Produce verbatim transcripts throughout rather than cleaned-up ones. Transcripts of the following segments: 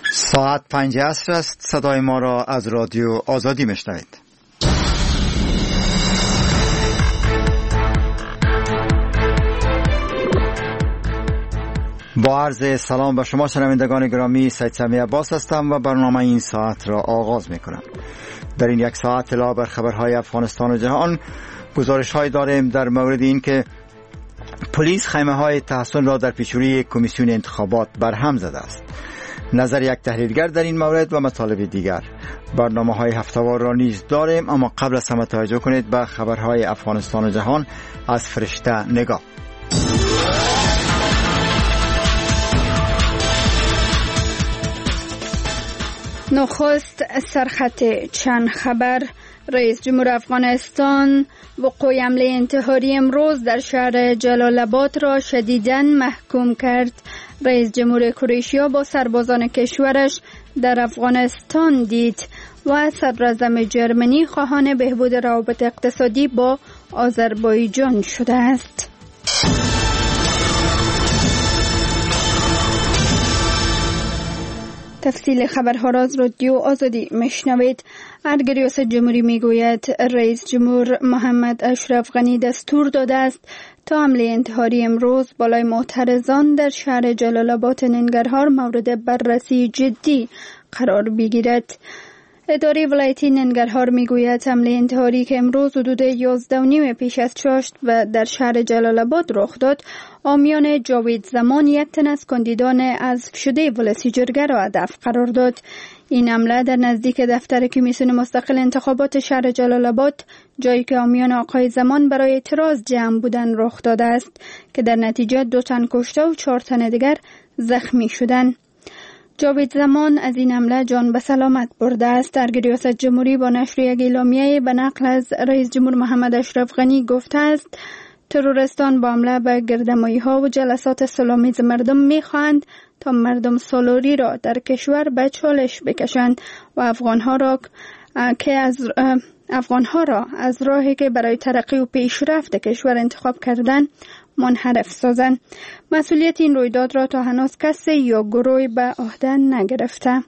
ساعت پنج عصر است. صدای ما را از رادیو آزادی میشنوید. با عرض سلام به شما شنوندگان گرامی، سید سمی عباس هستم و برنامه این ساعت را آغاز میکنم. در این یک ساعت اطلاع بر خبرهای افغانستان و جهان، گزارش های داریم در مورد این که پلیس خیمه های تحصن را در پیشروی کمیسیون انتخابات برهم زده است. نظر یک تحلیلگر در این مورد و مطالب دیگر. برنامه های هفته‌وار را نیز داریم، اما قبل از همه توجه کنید به خبرهای افغانستان و جهان از فرشته نگاه. نخست سرخط چند خبر. رئیس جمهور افغانستان وقوع حمله انتحاری امروز در شهر جلال آباد را شدیداً محکوم کرد. رئیس جمهور کرواتیا با سربازان کشورش در افغانستان دید و صدراعظم جرمنی خواهان بهبود روابط اقتصادی با آذربایجان شده است. تفصیل خبرها را از رادیو آزادی میشنوید. ریاست جمهوری میگوید رئیس جمهور محمد اشرف غنی دستور داده است تا حمله انتحاری امروز بالای معترضان در شهر جلال آباد ننگرهار مورد بررسی جدی قرار بگیرد. اداره ولایتی ننگرهار میگوید حمله انتحاری که امروز حدود یازده و نیم پیش از چاشت و در شهر جلال آباد رخ داد، عامیان جاوید زمان یک تن از کاندیدان حذف شده ولسی جرگه را هدف قرار داد. این حمله در نزدیک دفتر کمیسیون مستقل انتخابات شهر جلال آباد، جایی که عامیان آقای زمان برای اعتراض جمع بودند، رخ داده است که در نتیجه دو تن کشته و چهار تن دیگر زخمی شدند. جاوید زمان از این حمله جان به سلامت برده است. در ریاست جمهوری با نشر یک اعلامیه به نقل از رئیس جمهور محمد اشرف غنی گفته است ترورستان با حمله به گردمایی ها و جلسات صلح‌آمیز مردم میخواهند تا مردم سالاری را در کشور به چالش بکشند و افغانها را که از افغانها را از راهی که برای ترقی و پیشرفت کشور انتخاب کردند منحرف سازند. مسئولیت این رویداد را تا هنوز کسی یا گروهی به عهده نگرفته.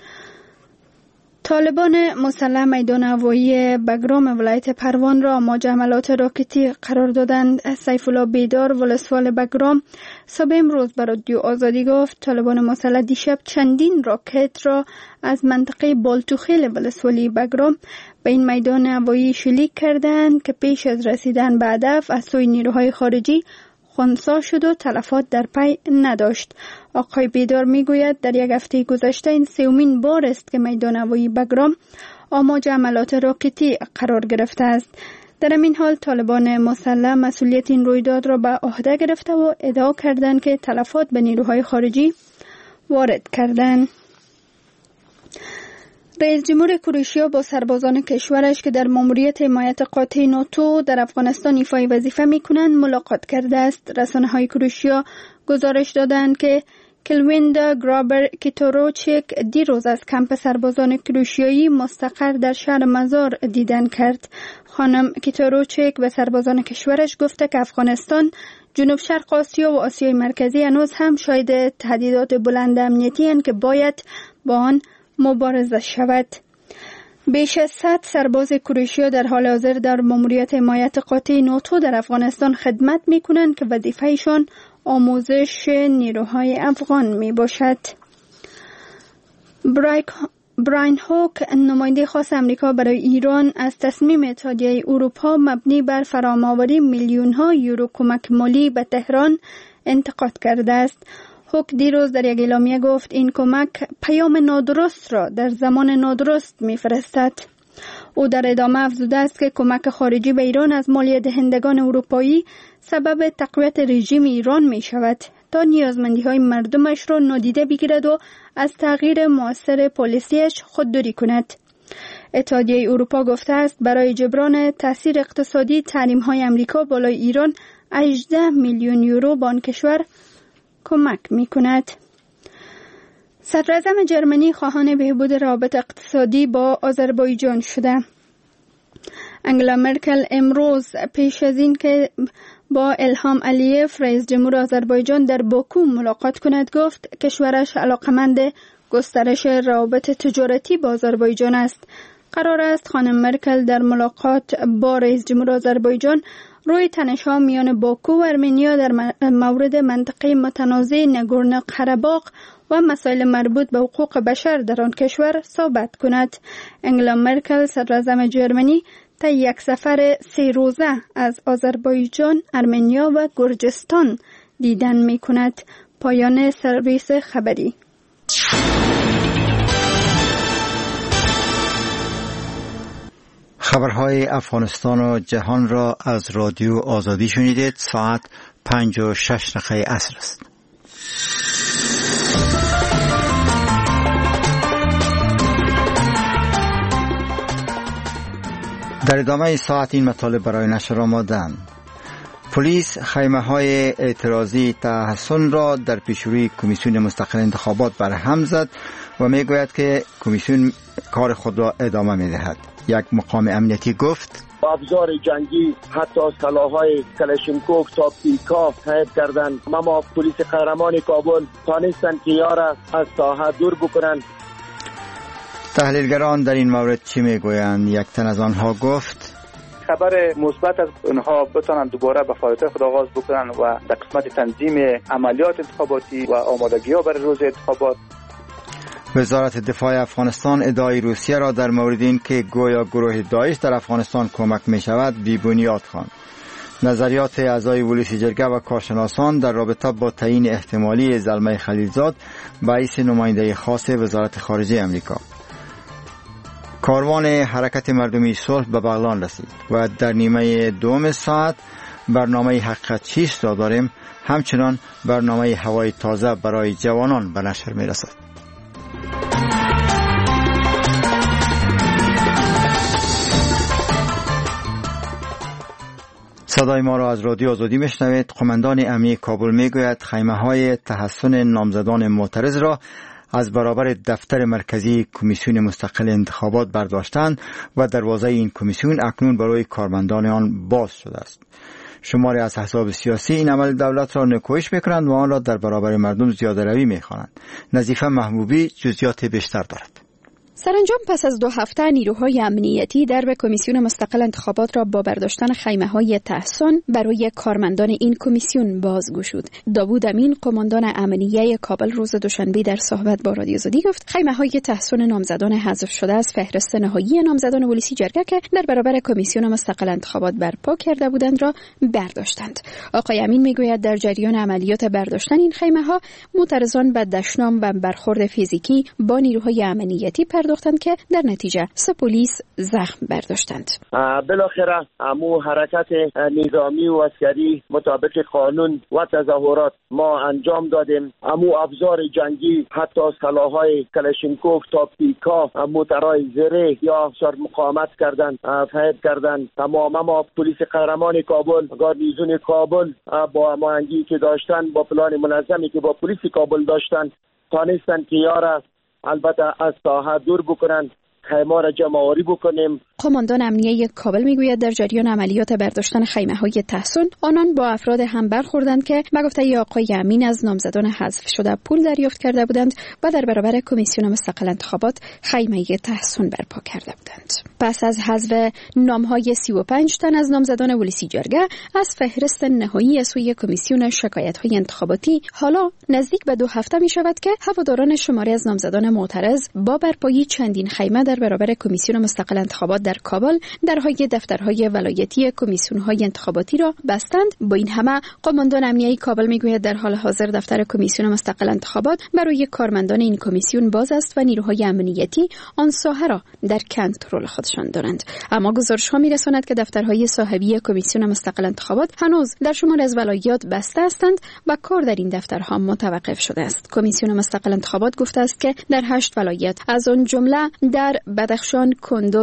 طالبان مسلح میدان هوایی بگرام ولایت پروان را مواجه حملات راکتی قرار دادند. سیف الله بیدار ولسوال بگرام صبح امروز به رادیو آزادی گفت طالبان مسلح دیشب چندین راکت را از منطقه بالتوخیل ولسوالی بگرام به این میدان هوایی شلیک کردند که پیش از رسیدن به هدف از سوی نیروهای خارجی خنثی شد و تلفات در پی نداشت. آقای بیدار میگوید در یک هفته گذشته این سومین بار است که میدان هوایی بگرام آماج حملات راکتی قرار گرفته است. در این حال طالبان مسلح مسئولیت این رویداد را به عهده گرفته و ادعا کردند که تلفات به نیروهای خارجی وارد کردند. رئیس جمهور کرواتیا با سربازان کشورش که در ماموریت حمایت قاطع ناتو در افغانستان ایفای وظیفه میکنند ملاقات کرده است. رسانه‌های کرواتیا گزارش دادند که کلویندا گرابر کیتوروچیک دیروز از کمپ سربازان کرواتیایی مستقر در شهر مزار دیدن کرد. خانم کیتوروچیک به سربازان کشورش گفته که افغانستان، جنوب شرق آسیا و آسیای مرکزی هنوز هم شاهد تهدیدات بلند امنیتی هستند که باید با آن مبارزه شود. بیش از صد سرباز کرواتیا در حال حاضر در ماموریت حمایت قاطع ناتو در افغانستان خدمت می‌کنند که وظیفه‌شان آموزش نیروهای افغان میباشد. براین هوک، نماینده خاص امریکا برای ایران، از تصمیم اتحادیه اروپا مبنی بر فرام‌آوری میلیون‌ها یورو کمک مالی به تهران انتقاد کرده است. هوک دیروز در یک اعلامیه گفت این کمک پیام نادرست را در زمان نادرست می‌فرستد. او در ادامه افزوده است که کمک خارجی به ایران از مالی دهندگان اروپایی سبب تقویت رژیم ایران می شود تا نیازمندی‌های مردمش را نادیده بگیرد و از تغییر مؤثر پالیسیش خودداری کند. اتحادیه اروپا گفته است برای جبران تاثیر اقتصادی تحریم‌های آمریکا بالای ایران هجده میلیون یورو به آن کشور کمک می‌کند. صدراعظم جرمنی خواهان بهبود روابط اقتصادی با آذربایجان شده. انگلا مرکل امروز پیش از این که با الهام علیف رئیس جمهور آذربایجان در باکو ملاقات کند گفت کشورش علاقمند گسترش روابط تجارتی با آذربایجان است. قرار است خانم مرکل در ملاقات با رئیس جمهور آذربایجان روی تنش‌ها میان باکو و ارمنیا در مورد منطقه متنازع نگورنو قره‌باغ و مسائل مربوط به حقوق بشر در آن کشور صحبت کند. انگلا مرکل صدراعظم جرمنی تا یک سفر سه روزه از آذربایجان، ارمنیا و گرجستان دیدن می کند. پایان سرویس خبری. خبرهای افغانستان و جهان را از رادیو آزادی شنیدید. ساعت پنج و شش دقیقه عصر است. در ادامه ساعت این مطالب برای نشر آمدند. پلیس خیمه های اعتراضی تحسن را در پیشروی کمیسیون مستقل انتخابات برهم زد و می گوید که کمیسیون کار خود را ادامه می دهد. یک مقام امنیتی گفت ابزار جنگی حتی سلاح‌های کلاشینکوف تا پیکا حمل کردند. اما پلیس قهرمان کابل تانستند که یارا از ساحه دور بکنند. تحلیلگران در این مورد چی میگویند؟ یک تن از آنها گفت خبر مثبت از اونها بتونن دوباره به فعالیت خود آغاز بکنن و در قسمت تنظیم عملیات انتخاباتی و آمادگی‌ها برای روز انتخابات. وزارت دفاع افغانستان ادعای روسیه را در مورد این که گویا گروه داعش در افغانستان کمک می شود بی بنیاد خواند. نظریات اعضای ولسی جرگه و کارشناسان در رابطه با تعیین احتمالی زلمه خلیلزاد رئیس نماینده خاص وزارت خارجه امریکا. کاروان حرکت مردمی صلح به بغلان رسید و در نیمه دوم ساعت برنامه حقیقت چیست را داریم. همچنان برنامه هوای تازه برای جوانان به نشر می رسد. صدای ما را از رادیو آزادی میشنوید. قماندان امنیتی کابل میگوید خیمه های تحسن نامزدان معترض را از برابر دفتر مرکزی کمیسیون مستقل انتخابات برداشتند و دروازه این کمیسیون اکنون برای کارمندان آن باز شده است. شماری از احزاب سیاسی این عمل دولت را نکوهش میکنند و آن را در برابر مردم زیاده روی میخوانند. نظیفه محبوبی جزئیات بیشتر دارد. سرانجام پس از دو هفته نیروهای امنیتی درب کمیسیون مستقل انتخابات را با برداشتن خیمه‌های تحسن برای کارمندان این کمیسیون بازگشود. داوود امین قماندان امنیه کابل روز دوشنبه در صحبت با رادیو آزادی گفت خیمه‌های تحسن نامزدان حذف شده از فهرست نهایی نامزدان ولسی جرگه که در برابر کمیسیون مستقل انتخابات برپا کرده بودند را برداشتند. آقای امین میگوید در جریان عملیات برداشتن این خیمه‌ها معترضان به دشنام و برخورد فیزیکی با نیروهای امنیتی پرداختند که در نتیجه سه پلیس زخم برداشتند. بالاخره امو حرکت نظامی و عسکری مطابق قانون و تظاهرات ما انجام دادیم. امو ابزار جنگی حتی سلاح‌های کلاشینکوف تا پیکا موترهای زره یا شر مقاومت کردند فهد کردند. تمام ما پلیس قهرمان کابل گاردیزون کابل با هماهنگی که داشتن با پلان منظمی که با پلیس کابل داشتن تانستن که یارا البته از ساحه دور بکنند، خیمه را جمع‌آوری بکنیم. قماندان امنیه کابل میگوید در جریان عملیات برداشتن خیمه‌های تحسن آنان با افراد هم برخوردند که به گفته آقای امین از نامزدان حذف شده پول دریافت کرده بودند و در برابر کمیسیون مستقل انتخابات خیمه تحسن برپا کرده بودند. پس از حذف نام‌های سی و پنج تن از نامزدان ولسی جرگه از فهرست نهایی از سوی کمیسیون شکایت‌های انتخاباتی حالا نزدیک به دو هفته می‌شود که هواداران شماری از نامزدان معترض با برپایی چندین خیمه در برابر کمیسیون مستقل انتخابات در کابل درهای دفترهای ولایتی کمیسیون‌های انتخاباتی را بستند. با این همه قماندان امنیه کابل میگوید در حال حاضر دفتر کمیسیون مستقل انتخابات برای کارمندان این کمیسیون باز است و نیروهای امنیتی آن ساحه را در کنترل خودشان دارند. اما گزارش‌ها می‌رساند که دفترهای صاحبی کمیسیون مستقل انتخابات هنوز در شمال از ولایات بسته هستند و کار در این دفترها متوقف شده است. کمیسیون مستقل انتخابات گفته است که در هشت ولایت از آن جمله در بدخشان، کندوز، بغلان،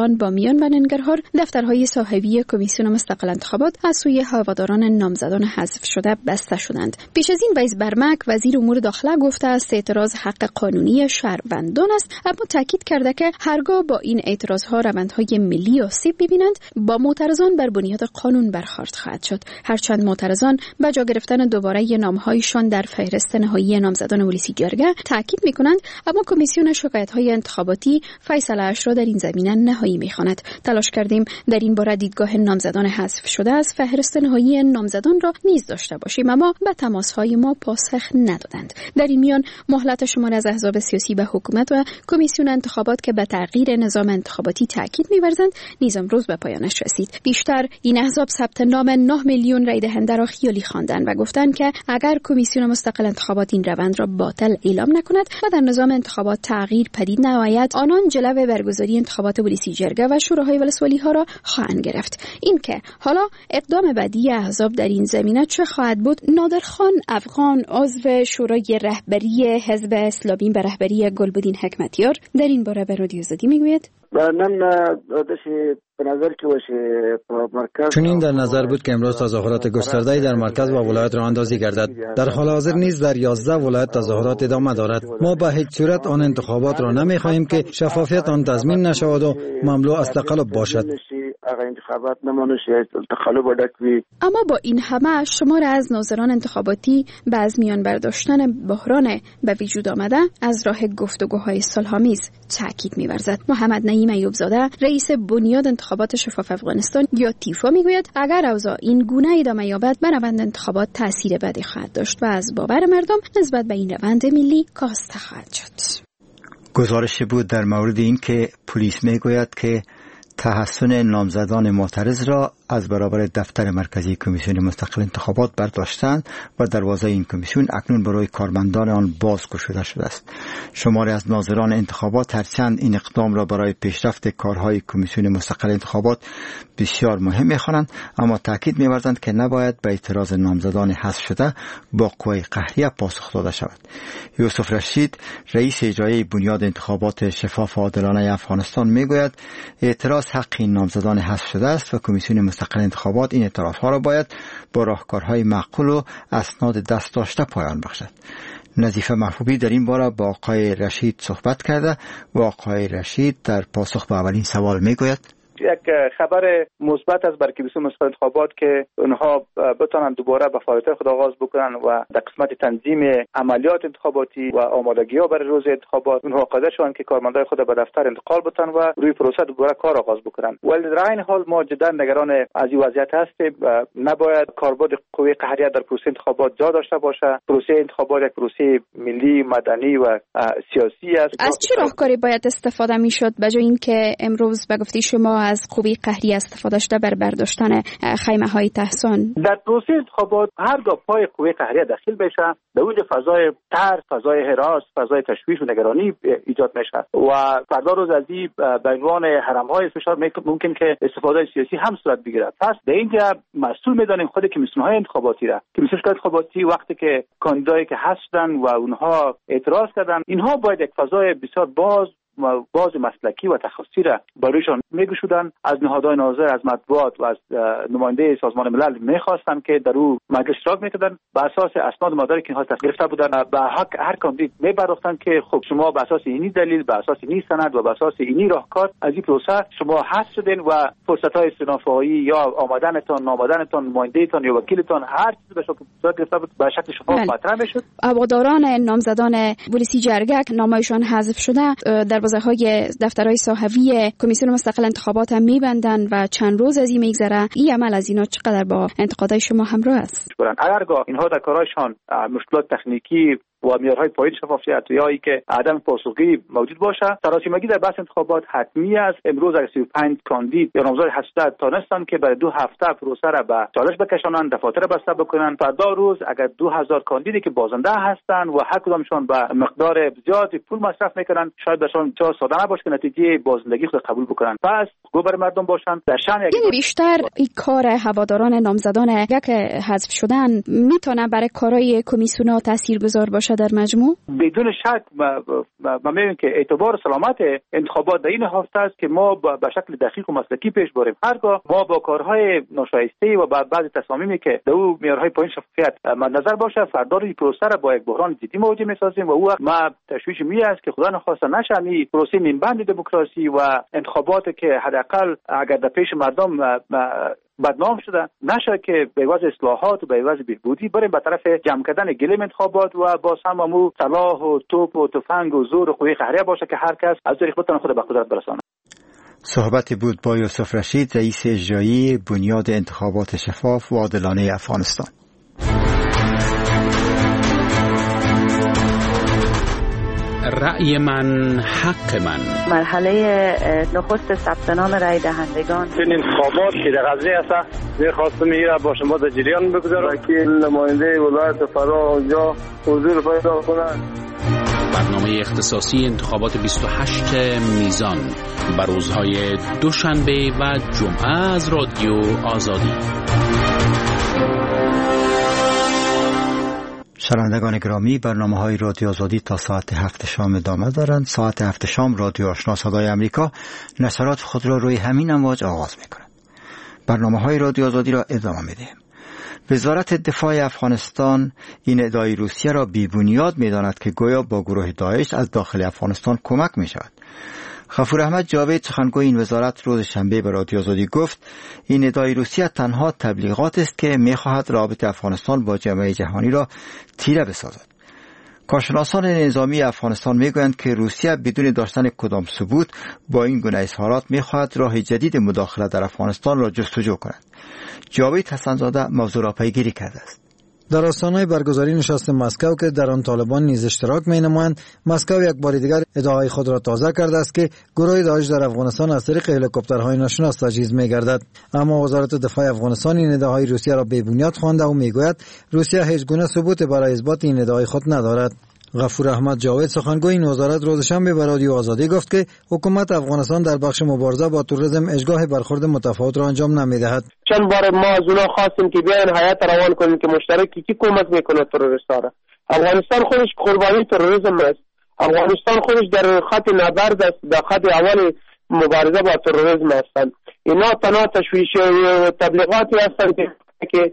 تهران، بامیان و ننگرهار دفترهای صاحبی کمیسیون مستقل انتخابات از سوی هواداران نامزدان حذف شده بسته شدند. پیش از این ویس برمک وزیر امور داخله گفته است اعتراض حق قانونی شهروندان است، اما تاکید کرده که هرگاه با این اعتراضها روندهای ملی آسیب ببینند با معترضان بر بنیاد قانون برخورد خواهد شد. هرچند معترضان با جا گرفتن دوباره نامهایشان در فهرست نهایی نامزدان ولسی جرگه تاکید میکنند، اما کمیسیون شکایت‌های انتخاباتی فیصله اش را در این زمینه نهایی میخواند. تلاش کردیم در این باره دیدگاه نامزدان حذف شده از فهرست نهایی نامزدان را نیز داشته باشیم، اما به تماس‌های ما پاسخ ندادند. در این میان مهلت شماری از احزاب سیاسی به حکومت و کمیسیون انتخابات که به تغییر نظام انتخاباتی تاکید می‌ورزند نیز امروز به پایانش رسید. بیشتر این احزاب ثبت نام نه میلیون رای دهنده را خیالی خواندند و گفتند که اگر کمیسیون مستقل انتخابات این روند را باطل اعلام نکند و در نظام انتخابات تغییر پدید نیاید، آنان جلو برگزاری انتخابات ولسی جرگه و شوراهای ولسوالی ها را خواهند گرفت. این که حالا اقدام بعدی احزاب در این زمینه چه خواهد بود؟ نادرخان افغان عضو شورای رهبری حزب اسلامی به رهبری گلبدین حکمتیار در این باره به رادیو آزادی میگوید. چون این در نظر بود که امروز تظاهرات گسترده‌ای در مرکز و ولایت راه اندازی گردد. در حال حاضر نیز در یازده ولایت تظاهرات ادامه دارد. ما به هیچ صورت آن انتخابات را نمی‌خواهیم که شفافیت آن تضمین نشود و مملو از تقلب باشد. اما با این همه شمار از ناظران انتخاباتی به از میان برداشتن بحران به وجود آمده از راه گفتگوهای صلح‌آمیز تاکید می‌ورزد. محمد نعیم ایوبزاده رئیس بنیاد انتخابات شفاف افغانستان یا تیفا میگوید اگر اوضاع این گونه ادامه یابد به روند انتخابات تاثیر بدی خواهد داشت و از باور مردم نسبت به این روند ملی کاسته خواهد شد. گزارشی بود در مورد این که پلیس میگوید که تحسن نامزدان معترض را از برابر دفتر مرکزی کمیسیون مستقل انتخابات برداشتند و دروازه این کمیسیون اکنون برای کارمندان آن باز گشوده شده است. شماری از ناظران انتخابات هرچند این اقدام را برای پیشرفت کارهای کمیسیون مستقل انتخابات بسیار مهم می‌خوانند، اما تاکید می‌ورزند که نباید به اعتراض نامزدان حذف شده با قوه قهریه پاسخ داده شود. یوسف رشید رئیس اجرایی بنیاد انتخابات شفاف و عادلانه افغانستان میگوید اعتراض حق این نامزدان حذف شده است و کمیسیون مستقل انتخابات این اعتراضها را باید با راهکارهای معقول و اسناد دست داشته پایان بخشد. نظیفه محبوبی در این باره با آقای رشید صحبت کرده و آقای رشید در پاسخ به اولین سوال میگوید یک خبر مثبت است برای کمیسیون مستقل انتخابات که اونها بتونن دوباره به فعالیت خود آغاز بکنن و در قسمت تنظیم عملیات انتخاباتی و آمادگی‌ها برای روز انتخابات اونها قادر شوند که کارمندای خود به دفتر انتقال بتن و روی پروسه دوباره کار آغاز بکنن. ولی در این حال ما جدا نگران از این وضعیت هستیم و نباید کاربرد قوه قهریه در پروسه انتخابات جا داشته باشه. پروسه انتخابات یک پروسه ملی، مدنی و سیاسی است. از چه راهکاری باید استفاده میشد به جای اینکه امروز به گفته شما از قوه قهریه استفاده شده بر برداشتن خیمه‌های تحصن؟ در پروسه انتخابات هرگاه پای قوه قهریه داخل بشه در اونجا فضای ترس، فضای هراس، فضای تشویش و نگرانی ایجاد میشه و فردا روز از این به عنوان حرم‌های فشار ممکن که استفاده سیاسی هم صورت بگیرد. پس در اینجا مسئول میدانیم خود کمیسیون‌های انتخاباتی را. کمیسیون انتخاباتی وقتی که کاندیدایی که هستن و اونها اعتراض کردن، اینها باید یک فضای بسیار باز باز مسلکی و تخصصی را برایشان میگشودن. از نهادهای ناظر، از مطبوعات و از نماینده سازمان ملل میخواستن که در او مجلس اشتراک میکردن به اساس اسناد مدارک که اینها گرفته بودن به حق هر کاندید میپرداختن که خب شما به اساس اینی دلیل، به اساس اینی سند و به اساس اینی راهکار از این پروسه شما حذف شدین و فرصت‌های استنافایی یا آمدنتان، نامدنتان، نماینده‌تان یا وکیلتان هر چیزی به شکل گرفته بود به شکل شفاف مطرح میشد. هواداران نامزدان ولسی جرگه نامایشان حذف شده در های دفترهای صاحبی کمیسیون مستقل انتخابات هم میبندن و چند روز از این میگذره. این عمل از اینا چقدر با انتقادهای شما همراه است؟ اگرگاه اینها در کارهایشان مشکلات تکنیکی و معیارهای پایین شفافیت یا ای که عدم پاسخگویی موجود باشه، سراسیمگی در بحث انتخابات حتمی است. امروز اگر سی و پنج کاندید یا نامزد هشتصد تانستن که برای دو هفته پروسه را به چالش بکشانند، دفاتر بسته بکنن، فردا روز اگر دو هزار کاندیدی که بازنده هستند و هر کدامشون به مقدار زیادی پول مصرف میکنن، شاید برشان بسیار ساده نباشه که نتیجه بازندگی خود قبول بکنن. پس گو بر مردم باشند در شأن یعنی بیشتر این کار هواداران نامزدان که حذف شدن میتونه برای کارهای کمیسیون‌ها تاثیرگذار باشه در مجموع؟ بدون شک ما می‌بینیم که اعتبار سلامت انتخابات در این هفته است که ما به شکل دقیق و مسلکی پیش بریم. هرگاه ما با کارهای ناشایسته و بعد بعضی تصامیمی که در او معیارهای پایین شفافیت مد نظر باشه، فردا این پروسه را با یک بحران جدی مواجه می‌سازیم و او ما تشویش می است که خدا نخواسته نشه این پروسه منبند دموکراسی و انتخابات که حداقل اگر در پیش مردم بدنام شده نشه که به عوض اصلاحات و به عوض بهبودی بریم به طرف جمع کردن گلیم انتخابات و با هممو سلاح و توپ و تفنگ و زور و قوه قهریه باشه که هر کس از طریق بتونه خود به قدرت برسانه. صحبتی بود با یوسف رشید، رئیس اجرایی بنیاد انتخابات شفاف و عادلانه افغانستان. رأی من حق من. مرحله نخست ثبت نام رای دهندگان. این انتخابات که در قضیه است می‌خواستم میره با شما در جریان بگذارم. وکیل نماینده ولایت فرا اونجا حضور پیدا کنند. برنامه اختصاصی انتخابات بیست و هشت میزان بر روزهای دوشنبه و جمعه از رادیو آزادی. شنوندگان گرامی، برنامه‌های رادیو آزادی تا ساعت هفت شام ادامه دارند. ساعت هفت شام رادیو آشنا صدای آمریکا نشرات خود را روی همین امواج آغاز می‌کند. برنامه‌های رادیو آزادی را ادامه می‌دهیم. وزارت دفاع افغانستان این ادعای روسیه را بی‌بنیاد می‌داند که گویا با گروه داعش از داخل افغانستان کمک می‌شود. غفور احمد جاوید، سخنگوی این وزارت، روز شنبه به رادیو آزادی گفت این ادعای روسیه تنها تبلیغات است که می‌خواهد رابطه افغانستان با جامعه جهانی را تیره بسازد. کارشناسان نظامی افغانستان میگویند که روسیه بدون داشتن کدام ثبوت با این گونه اظهارات می‌خواهد راه جدید مداخله در افغانستان را جستجو کند. جاوید حسن‌زاده موضوع را پیگیری کرده است. در آستانه برگزاری نشست مسکو که در آن طالبان نیز اشتراک می‌نمایند، مسکو یک بار دیگر ادعای خود را تازه کرده است که گروه داعش در افغانستان از طریق هلیکوپترهای ناشناس تجهیز می‌گردد. اما وزارت دفاع افغانستان این ادعای روسیه را بی‌بنیاد خوانده و می‌گوید روسیه هیچ گونه ثبوت برای اثبات این ادعای خود ندارد. غفور احمد جاوید، سخنگوی این وزارت، روز شنبه به رادیو آزادی گفت که حکومت افغانستان در بخش مبارزه با تروریسم اشگاه برخورد متفاوت را انجام نمی‌دهد. چند بار ما از اونها خواستیم که بیاین هیئت روان کنیم که مشترکی کی کمک میکنه تروریست‌ها را. افغانستان خودش قربانی تروریسم است. افغانستان خودش در خط نبرد است، در خط اول مبارزه با تروریسم هستند. اینا تنها تشویش تبلیغاتی هستند که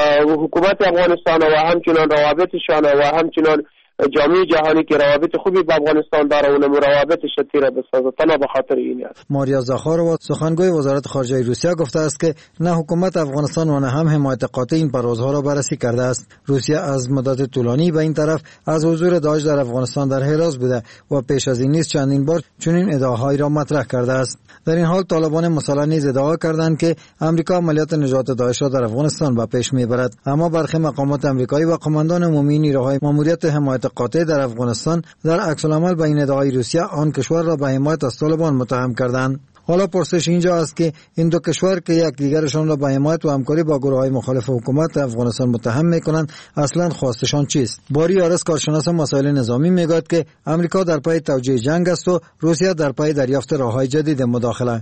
حکومت افغانستان و همچنان روابطشان و همچنان جامعه جهانی که روابط خوبی با افغانستان داره اونم روابطش تیره بسازه. تنها به خاطر این است. ماریا زاخارova، سخنگوی وزارت خارجه روسیه، گفته است که نه حکومت افغانستان و نه هم حمایت قاطع این پروازها را بررسی کرده است. روسیه از مدت طولانی به این طرف از حضور داعش در افغانستان در حراس بوده و پیش از این نیز چندین بار چنین ادعاهایی را مطرح کرده است. در این حال طالبان مسلح نیز ادعا کردند که امریکا عملیات نجات داعش را در افغانستان به پیش میبرد، اما برخی مقامات امریکایی و قماندان عمومی نیروهای ماموریت حمایت قاطع در افغانستان در عکس العمل به این ادعای روسیه آن کشور را به حمایت از طالبان متهم کردند. حالا پرسش اینجا است که این دو کشور که یک دیگرشان را به حمایت و همکاری با گروه‌های مخالف حکومت افغانستان متهم می‌کنند، اصلاً خواستشان چیست؟ باری آرس، کارشناس مسائل نظامی، میگوید که امریکا در پی توجیه جنگ است و روسیه در پی دریافت راه‌های جدید مداخله.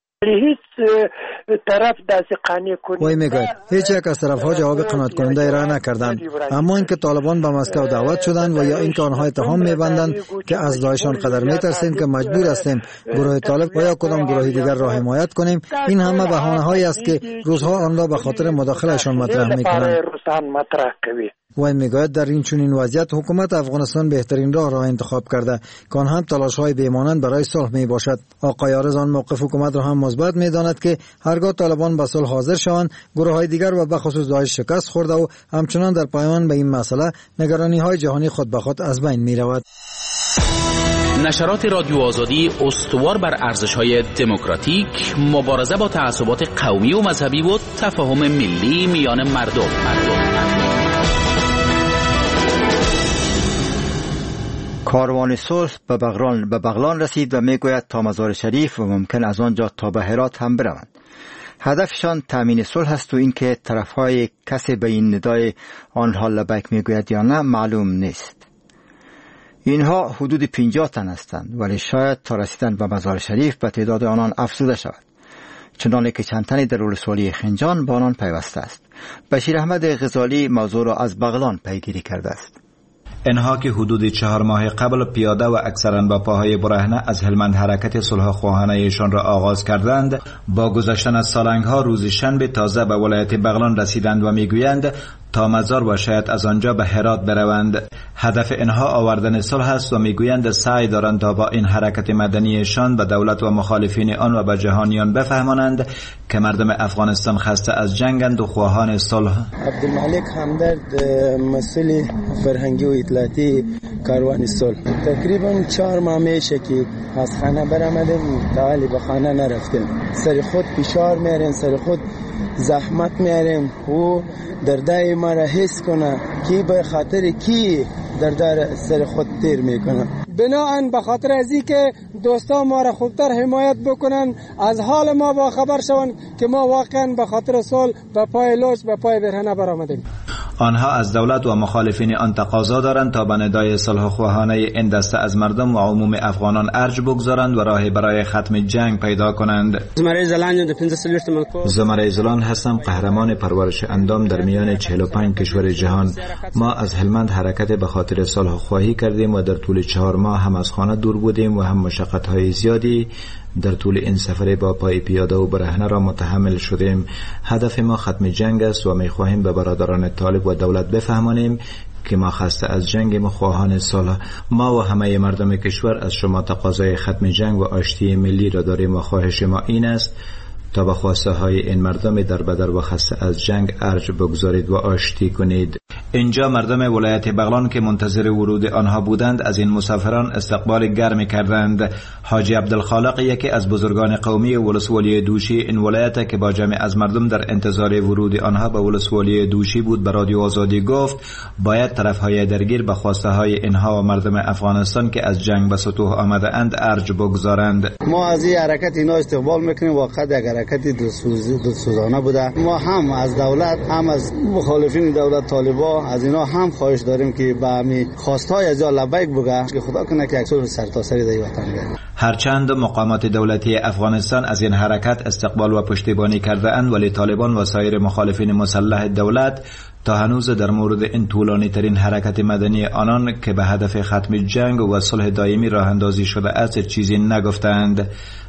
هیچ طرف دست قانع کنید. وی میگوید هیچ یک از طرف‌ها جواب قناعت کننده ارائه نکردند، اما اینکه طالبان به مسکو دعوت شدند و یا اینکه آنها اتهام می‌بندند که از داعش آنقدر می‌ترسیم که مجبور هستیم گروه طالب و یا کدام گروه دیگر را حمایت کنیم، این همه بهانه‌هایی است که روزها آن را به خاطر مداخلهشان مطرح می‌کنند. وی میگوید در این چنین وضعیت حکومت افغانستان بهترین راه را انتخاب کرده که آن هم تلاش‌های بی‌مانند برای صلح میباشد. آقای آرز آن موقف حکومت را هم مثبت می‌داند که هرگاه طالبان به صلح حاضر شوند، گروه‌های دیگر و بخصوص داعش شکست خورده و همچنان در پایان به این مسئله نگرانی‌های جهانی خود به خود از بین می‌رود. نشرات رادیو آزادی استوار بر ارزش‌های دموکراتیک، مبارزه با تعصبات قومی و مذهبی و تفاهم ملی میان مردم. مردم. کاروان صلح به بغلان به بغلان رسید و میگوید تا مزار شریف و ممکن از آنجا تا به هرات هم بروند. هدفشان تامین صلح است و اینکه طرفهای کسی به این ندای آنها لبیک میگوید یا نه معلوم نیست. اینها حدود پنجاه تن هستند، ولی شاید تا رسیدن به مزار شریف به تعداد آنان افزوده شود، چنانه که چند تنی در ولسوالی خنجان به آنان پیوسته است. بشیر احمد غزالی موضوع را از بغلان پیگیری کرده است. اینها که حدود چهار ماه قبل پیاده و اکثرا با پاهای برهنه از هلمند حرکت صلح خواهانه ایشان را آغاز کردند، با گذشتن از سالنگ ها روز شنبه تازه به ولایت بغلان رسیدند و میگویند تا مزار و شاید از آنجا به هرات بروند. هدف اینها آوردن صلح است و میگویند سعی دارند تا با این حرکت مدنیشان به دولت و مخالفین آن و به جهانیان بفهمانند که مردم افغانستان خسته از جنگند و خواهان صلح. عبدالملک همدرد، مسئول فرهنگی و اطلاعاتی کاروان صلح. تقریبا چهار ماه میشه که از خانه برآمدیم تا حالی به خانه نرفتیم. سر خود فشار میاریم، سر خود زحمت میاریم و دردای ما را حس کنه کی به خاطر کی دردار سر خود تیر میکنه. بناهن به خاطر ازی که دوستان ما را خوبتر حمایت بکنن، از حال ما با خبر شون که ما واقعا به خاطر صلح به پای لوچ به پای برهنه برآمدیم. آنها از دولت و مخالفین آن تقاضا دارند تا به ندای صلح خواهانه این دسته از مردم و عموم افغانان ارج بگذارند و راه برای ختم جنگ پیدا کنند. زمره زلان هستم، قهرمان پرورش اندام در میان چهل و پنج کشور جهان. ما از هلمند حرکت به خاطر صلح خواهی کردیم و در طول چهار ماه هم از خانه دور بودیم و هم مشقت‌های زیادی در طول این سفر با پای پیاده و برهنه را متحمل شدیم. هدف ما ختم جنگ است و می‌خواهیم به برادران طالب و دولت بفهمانیم که ما خسته از جنگ و خواهان صلح. ما و همه مردم کشور از شما تقاضای ختم جنگ و آشتی ملی را داریم و خواهش ما این است تا به خواسته های این مردم در بدر و خسته از جنگ ارج بگذارید و آشتی کنید. اینجا مردم ولایت بغلان که منتظر ورود آنها بودند از این مسافران استقبال گرمی کردند. حاجی عبدالخالق، یکی از بزرگان قومی ولسوالی دوشی این ولایت که با جمع از مردم در انتظار ورود آنها به ولسوالی دوشی بود، به رادیو آزادی گفت باید طرفهای درگیر به خواسته های اینها و مردم افغانستان که از جنگ به سطوح آمده اند ارج بگذارند. ما از این حرکت اینا استقبال میکنیم، واقعا یک حرکت دلسوزانه بوده. ما هم از دولت هم از مخالفین دولت طالبا از اینا هم خواهش داریم که به همین خواستهای از لبیک بگه که خدا کنه که اکثر سرتاسری در وطن بیاد. هرچند مقامات دولتی افغانستان از این حرکت استقبال و پشتیبانی کرده اند، ولی طالبان و سایر مخالفین مسلح دولت تا هنوز در مورد این طولانی ترین حرکت مدنی آنان که به هدف ختم جنگ و صلح دائمی راه اندازی شده است چیزی نگفتند.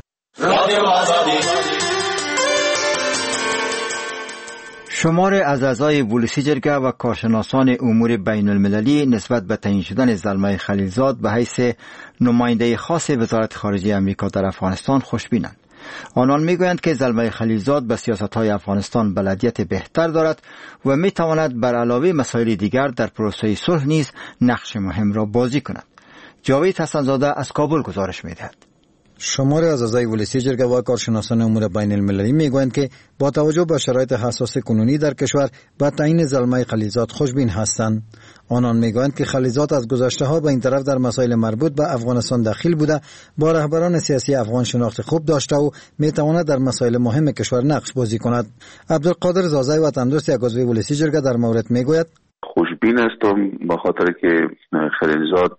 شمار از اعضای پلیسی جرگه و کارشناسان امور بین المللی نسبت به تعیین شدن زلمه خلیلزاد به حیث نماینده خاص وزارت خارجه امریکا در افغانستان خوشبینند. آنان میگویند که زلمه خلیلزاد به سیاست‌های افغانستان بلدیت بهتر دارد و میتواند بر علاوه مسائل دیگر در پروسه صلح نیز نقش مهم را بازی کند. جاوید حسن‌زاده از کابل گزارش می‌دهد. شمار از اعضای پلیسی جرگه و کارشناسان امور بین المللی میگویند که با توجه به شرایط حساس کنونی در کشور به تعیین زلمه خلیلزاد خوشبین هستند. آنان میگویند که خلیلزاد از گذشته ها به این طرف در مسائل مربوط به افغانستان دخیل بوده، با رهبران سیاسی افغان شناخت خوب داشته و میتواند در مسائل مهم کشور نقش بازی کند. عبدالقادر زازای وطندوست یک عضو پلیسی جرگه در مورد میگوید خوشبین هستم به خاطر که خلیلزاد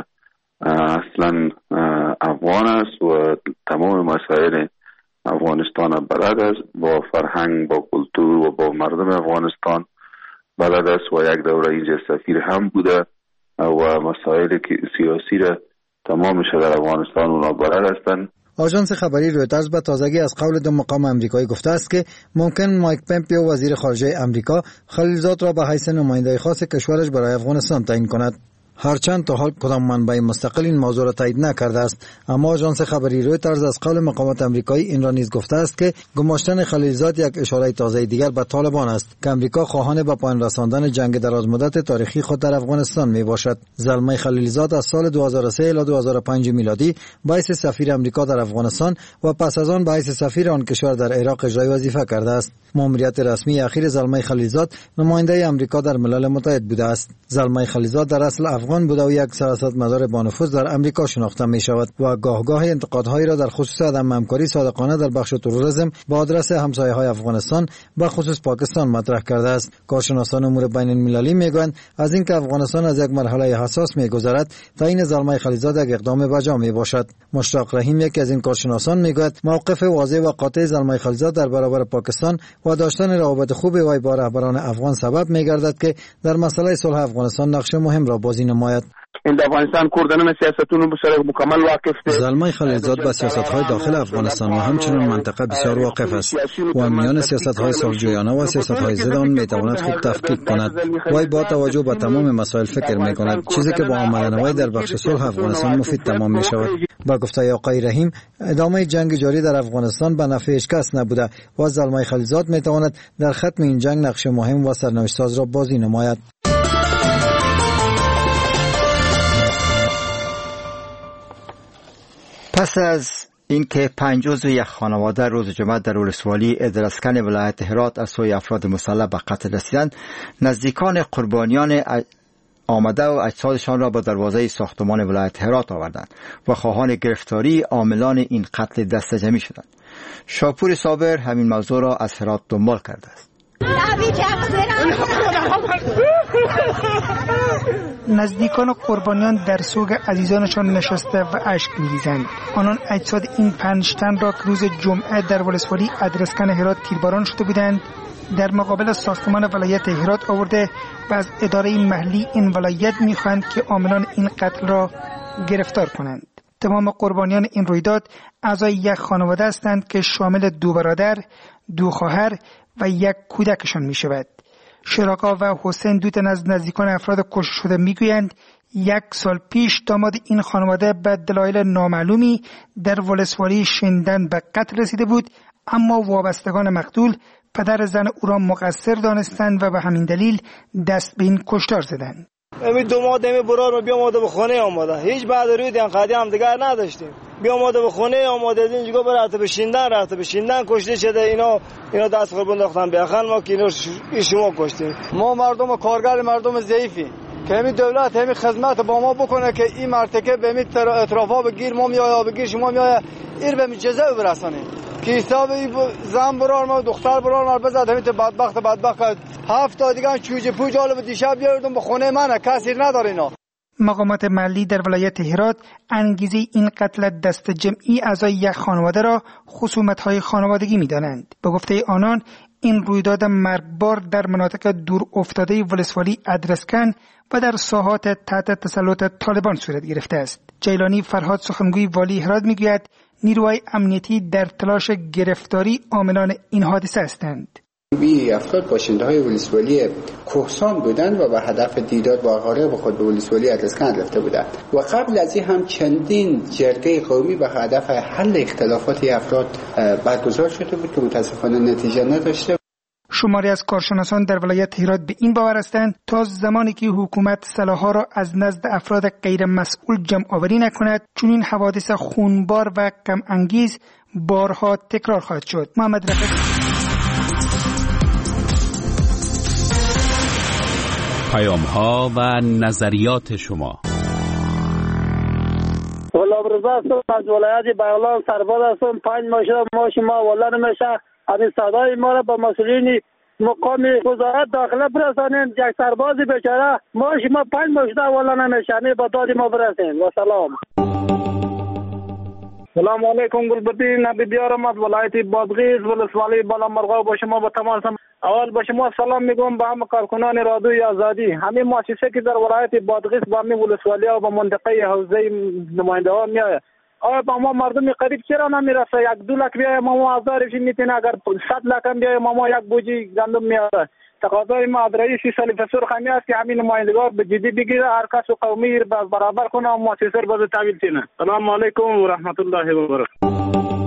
اصلا افغان است و تمام مسائل افغانستان بلد است، با فرهنگ، با کلتور و با مردم افغانستان بلد است و یک دوره اینجا سفیر هم بوده و مسائل سیاسی را تمامش در افغانستان اونا بلد هستند. آژانس خبری رویترز به تازگی از قول دو مقام امریکایی گفته است که ممکن مایک پمپیو وزیر خارجه امریکا خلیلزاد را به حیث نماینده خاص کشورش برای افغانستان تعیین کند. هرچند تا حال کدام منبع مستقل این موضوع را تایید نکرده است، اما آژانس خبری رویترز از قول مقامات امریکایی این را نیز گفته است که گماشتن خلیلزاد یک اشاره تازه دیگر به طالبان است که امریکا خواهان به پایان رساندن جنگ درازمدت تاریخی خود در افغانستان می باشد. زلمه خلیلزاد از سال دو هزار و سه الی دو هزار و پنج میلادی به حیث سفیر امریکا در افغانستان و پس از آن به حیث سفیر آن کشور در عراق اجرای وظیفه کرده است. ماموریت رسمی اخیر زلمه خلیلزاد نماینده امریکا در ملل متحد بوده است. زلمه خلیلزاد در اصل افغان بوده و یک سیاستمدار با نفوذ در امریکا شناخته می شود و گاهگاه انتقادهایی را در خصوص عدم همکاری صادقانه در بخش تروریسم با آدرس همسایه‌های افغانستان به خصوص پاکستان مطرح کرده است. کارشناسان امور بین المللی میگویند از اینکه افغانستان از یک مرحله حساس میگذرد تعیین زلمه خلیلزاد یک اقدام بجا می باشد. مشتاق رحیم، یکی از این کارشناسان، میگوید موقف واضح و قاطع زلمه خلیلزاد در برابر پاکستان و داشتن روابط خوب وی با رهبران افغان سبب میگردد که در مسئله صلح افغانستان نقش مهم را بازی نماید. این در افغانستان کردنان سیاستونو به صورت مکمل واقف است. زلمه خلیلزاد به سیاست‌های داخل افغانستان و همچنین منطقه بسیار واقف است و میان سیاست‌های صلح‌جویانه و سیاست‌های ضد آن می‌تواند خوب تفکیک کند. وی با توجه به تمام مسائل فکر می‌کند، چیزی که با آمدن وی در بخش صلح افغانستان مفید تمام می‌شود. با گفته آقای رحیم، ادامه جنگ جاری در افغانستان به نفع هیچ کس نبوده و زلمه خلیلزاد می‌تواند در ختم این جنگ نقش مهم و سرنوشت‌ساز را بازی نماید. پس از اینکه پنج عضو یک خانواده روز جمعه در ولسوالی ادرسکن ولایت هرات از سوی افراد مسلح به قتل رسیدند، نزدیکان قربانیان آمده و اجسادشان را به دروازه ساختمان ولایت هرات آوردند و خواهان گرفتاری عاملان این قتل دسته‌جمعی شدند. شاپور صابر همین موضوع را از هرات دنبال کرده است. نزدیکان قربانیان در سوگ عزیزانشان نشسته و اشک می‌ریزند. آنان اجساد این پنج تن را که روز جمعه در ولسوالی ادرسکن هرات تیرباران شده بودند در مقابل ساختمان ولایت هرات آورده و از اداره محلی این ولایت می‌خواهند که عاملان این قتل را گرفتار کنند. تمام قربانیان این رویداد اعضای یک خانواده هستند که شامل دو برادر، دو خواهر و یک کودکشان می‌شود. شراقا و حسین دو تن از نزدیکان افراد کشته شده میگویند یک سال پیش داماد این خانواده به دلایل نامعلومی در ولسوالی شندن به قتل رسیده بود، اما وابستگان مقتول پدر زن او را مقصر دانستند و به همین دلیل دست به این کشتار زدند. امی داماد امی برار ما بیام آماده به خانه آماده، هیچ بعد روی دیم قدی هم دیگر نداشتیم. بیام آماده به خانه آماده از اینجا برات به شیندن رفته، به شیندن کشته شده. اینا اینا دست خود بنداختن به اخن ما که اینا شما کشتیم. ما مردم کارگر مردم ضعیفی که همین دولت همین خدمت با ما بکنه که این مرتکب به همین اطرافا بگیر ما میایا بگیر شما میایا ایر به جزا برسانه که حساب زن برار ما دختر برار ما بزد همین بدبخت بدبخت هفت تا دیگه چوجه پوج حالا به دیشب بیاردم به خونه من کسی نداره. اینا مقامات محلی در ولایت هرات انگیزه این قتل دست جمعی اعضای یک خانواده را خصومت‌های خانوادگی می‌دانند. به گفته آنان این رویداد مرگبار در مناطق دور افتاده ولسوالی ادرسکن و در ساحات تحت تسلط طالبان صورت گرفته است. جیلانی فرهاد سخنگوی والی هرات میگوید نیروهای امنیتی در تلاش گرفتاری عاملان این حادثه هستند. بی افراد باشنده های ولسوالی کوهسان بودند و به هدف دیدار با غارق به خود به ولسوالی ادرسکن رفته بودند و قبل از این هم چندین جرگه قومی به هدف حل اختلافات افراد برگزار شده بود که متاسفانه نتیجه نداشته. شماری از کارشناسان در ولایت هرات به این باور هستند تا زمانی که حکومت سلاح‌ها را از نزد افراد غیر مسئول جمع آوری نکند چون این حوادث خونبار و غم انگیز بارها تکرار خواهد شد. محمد رفیق. پیام‌ها و نظریات شما. غلام رضا هستم از ولایت بغلان سرباز هستم. پنج ماه شده ماش ما والا نمیشه. همین صدای ما را به مسئولین مقام وزارت داخله برسانید. یک سرباز بیچاره ماش ما پنج ماه شده والا نمیشه. با داد ما برسید. و سلام. سلام علیکم. گلبدین نبی بیارم از ولایت بادغیس ولسوالی بالا مرغا با شما با تمام اول با شما سلام میگم به همه کارکنان رادیوی آزادی. همین مؤسسه که در ولایت بادغیس با همین ولسوالی و با منطقه حوزه نماینده ها میآید آیا با ما مردم قریب چرا نمیرسه؟ یک دو لک بیاید ما هزار فی میتونه اگر صد لک هم بیاید ما یک بوجی گندم میاره. تقاضای ما از رئیس سلیف سرخمی است که همین نمایندگان به جدی بگیره هر کس قومی را برابر کنه و مؤسسه را به تحویل کنه. سلام علیکم و رحمت الله و برکاته.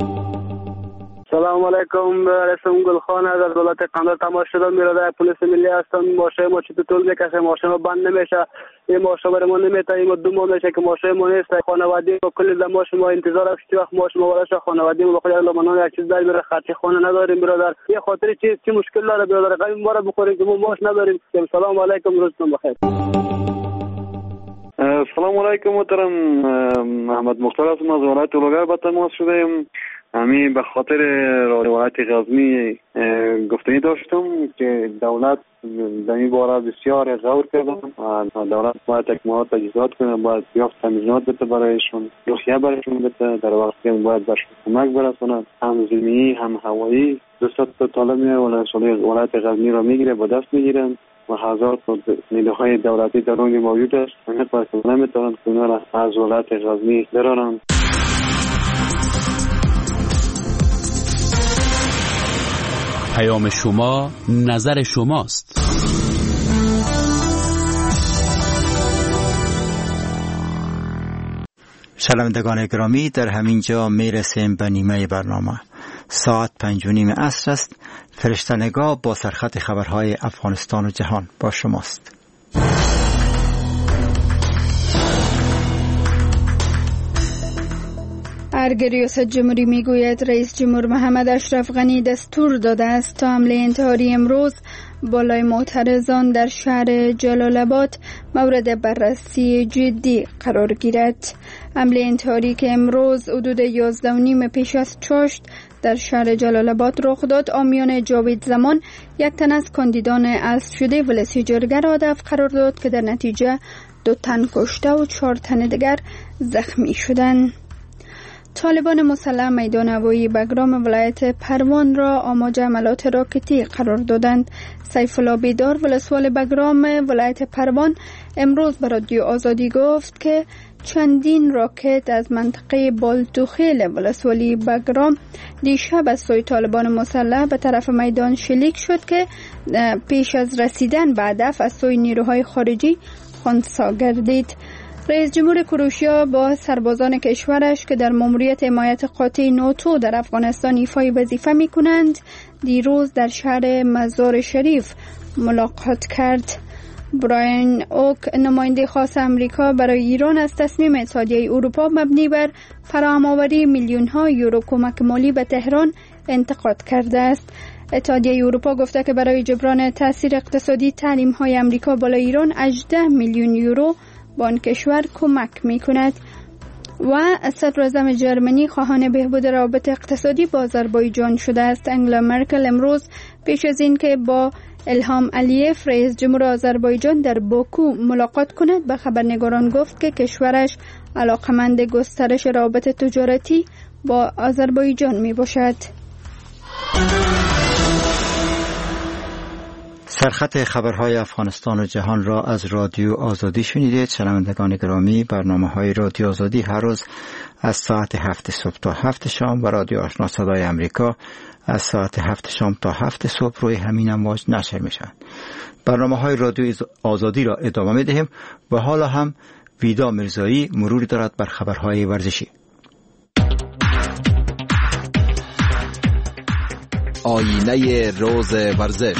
سلام علیکم. رسم گلخان از دولت قندار تماس شدم. میراده پلیس ملی هستم. ماشه ما چطور طول میکشه ماشه ما بند نمیشه. این ماشه برای ما نمیته. این دو ماه میشه که ماشه ما نیست. خانوادگی و کلی زماش ما انتظار است که وقت ماشه ما ولاش خانوادگی ما بخیر لمنان یک چیز در میره خرچ خانه نداریم برادر. یه خاطر چیز چی مشکل داره برادر؟ قیم ما را بخوریم که ما ماش نداریم. سلام علیکم. روزتون بخیر. سلام علیکم محترم. محمد مختار هستم از ولایت اولوگر با تماس شدم. همین به خاطر روایت غزنی گفتنی داشتم که دولت در این باره بسیار غور کردن و دولت باید اکمالات تجهیزات کنه، باید بیافت تامینات بده برایشون، روحیه برایشون بده، در وقت که باید برشون کمک برسونن، هم زمینی هم هوایی. دو صد تا طالب ولایت غزنی را میگیره با دست میگیرن محاضرات و نیروهای دولتی در اونجا موجود است. من پس نمیتونم که اونا را از ولایت غزنی برانم. پیام شما، نظر شماست. شنوندگان گرامی، در همین جا میرسیم به نیمه برنامه. ساعت پنج و نیم عصر است. فرشته‌نگاه با سرخط خبرهای افغانستان و جهان با شماست. ارگ ریاست جمهوری میگوید رئیس جمهور محمد اشرف غنی دستور داده است تا حمله انتحاری امروز بالای معترضان در شهر جلال آباد مورد بررسی جدی قرار گیرد. حمله انتحاری که امروز حدود یازده و نیم پیش از چاشت در شهر جلال آباد رخ داد، آمیان جاوید زمان، یک تن از کاندیدان حذف شده ولسی جرگر هدف قرار داد که در نتیجه دو تن کشته و چهار تن دیگر زخمی شدند. طالبان مسلح میدان هوایی بگرام ولایت پروان را آماج حملات راکتی قرار دادند. سیف الله بیدار ولسوال بگرام ولایت پروان امروز به رادیو آزادی گفت که چندین راکت از منطقه بالتوخیل ولسوالی بگرام دیشب از سوی طالبان مسلح به طرف میدان شلیک شد که پیش از رسیدن به هدف از سوی نیروهای خارجی خنثی گردید. رئیس جمهور کروشیا با سربازان کشورش که در ماموریت حمایت قاطع ناتو در افغانستان ایفای وظیفه می کنند دیروز در شهر مزار شریف ملاقات کرد. براین اوک، نماینده خاص امریکا برای ایران، از تصمیم اتحادیه اروپا مبنی بر فراهم‌آوری میلیون ها یورو کمک مالی به تهران انتقاد کرده است. اتحادیه اروپا گفته که برای جبران تاثیر اقتصادی تحریم های امریکا بالای ایران هجده میلیون یورو با آن کشور کمک می کند. و صدر اعظم جرمنی خواهان بهبود روابط اقتصادی با آذربایجان شده است. انگلا مرکل امروز پیش از این که با الهام علیف رئیس جمهور آذربایجان در باکو ملاقات کند به خبرنگاران گفت که کشورش علاقمند گسترش روابط تجارتی با آذربایجان می باشد. سرخط خبرهای افغانستان و جهان را از رادیو آزادی شنیدید. شنوندگان گرامی، برنامه‌های رادیو آزادی هر روز از ساعت هفت صبح تا هفت شام و رادیو آشنا صدای امریکا از ساعت هفت شام تا هفت صبح روی همین امواج نشر میشن. برنامه‌های رادیو آزادی را ادامه میدهیم و حالا هم ویدا میرزایی مروری دارد بر خبرهای ورزشی. آینه روز ورزش.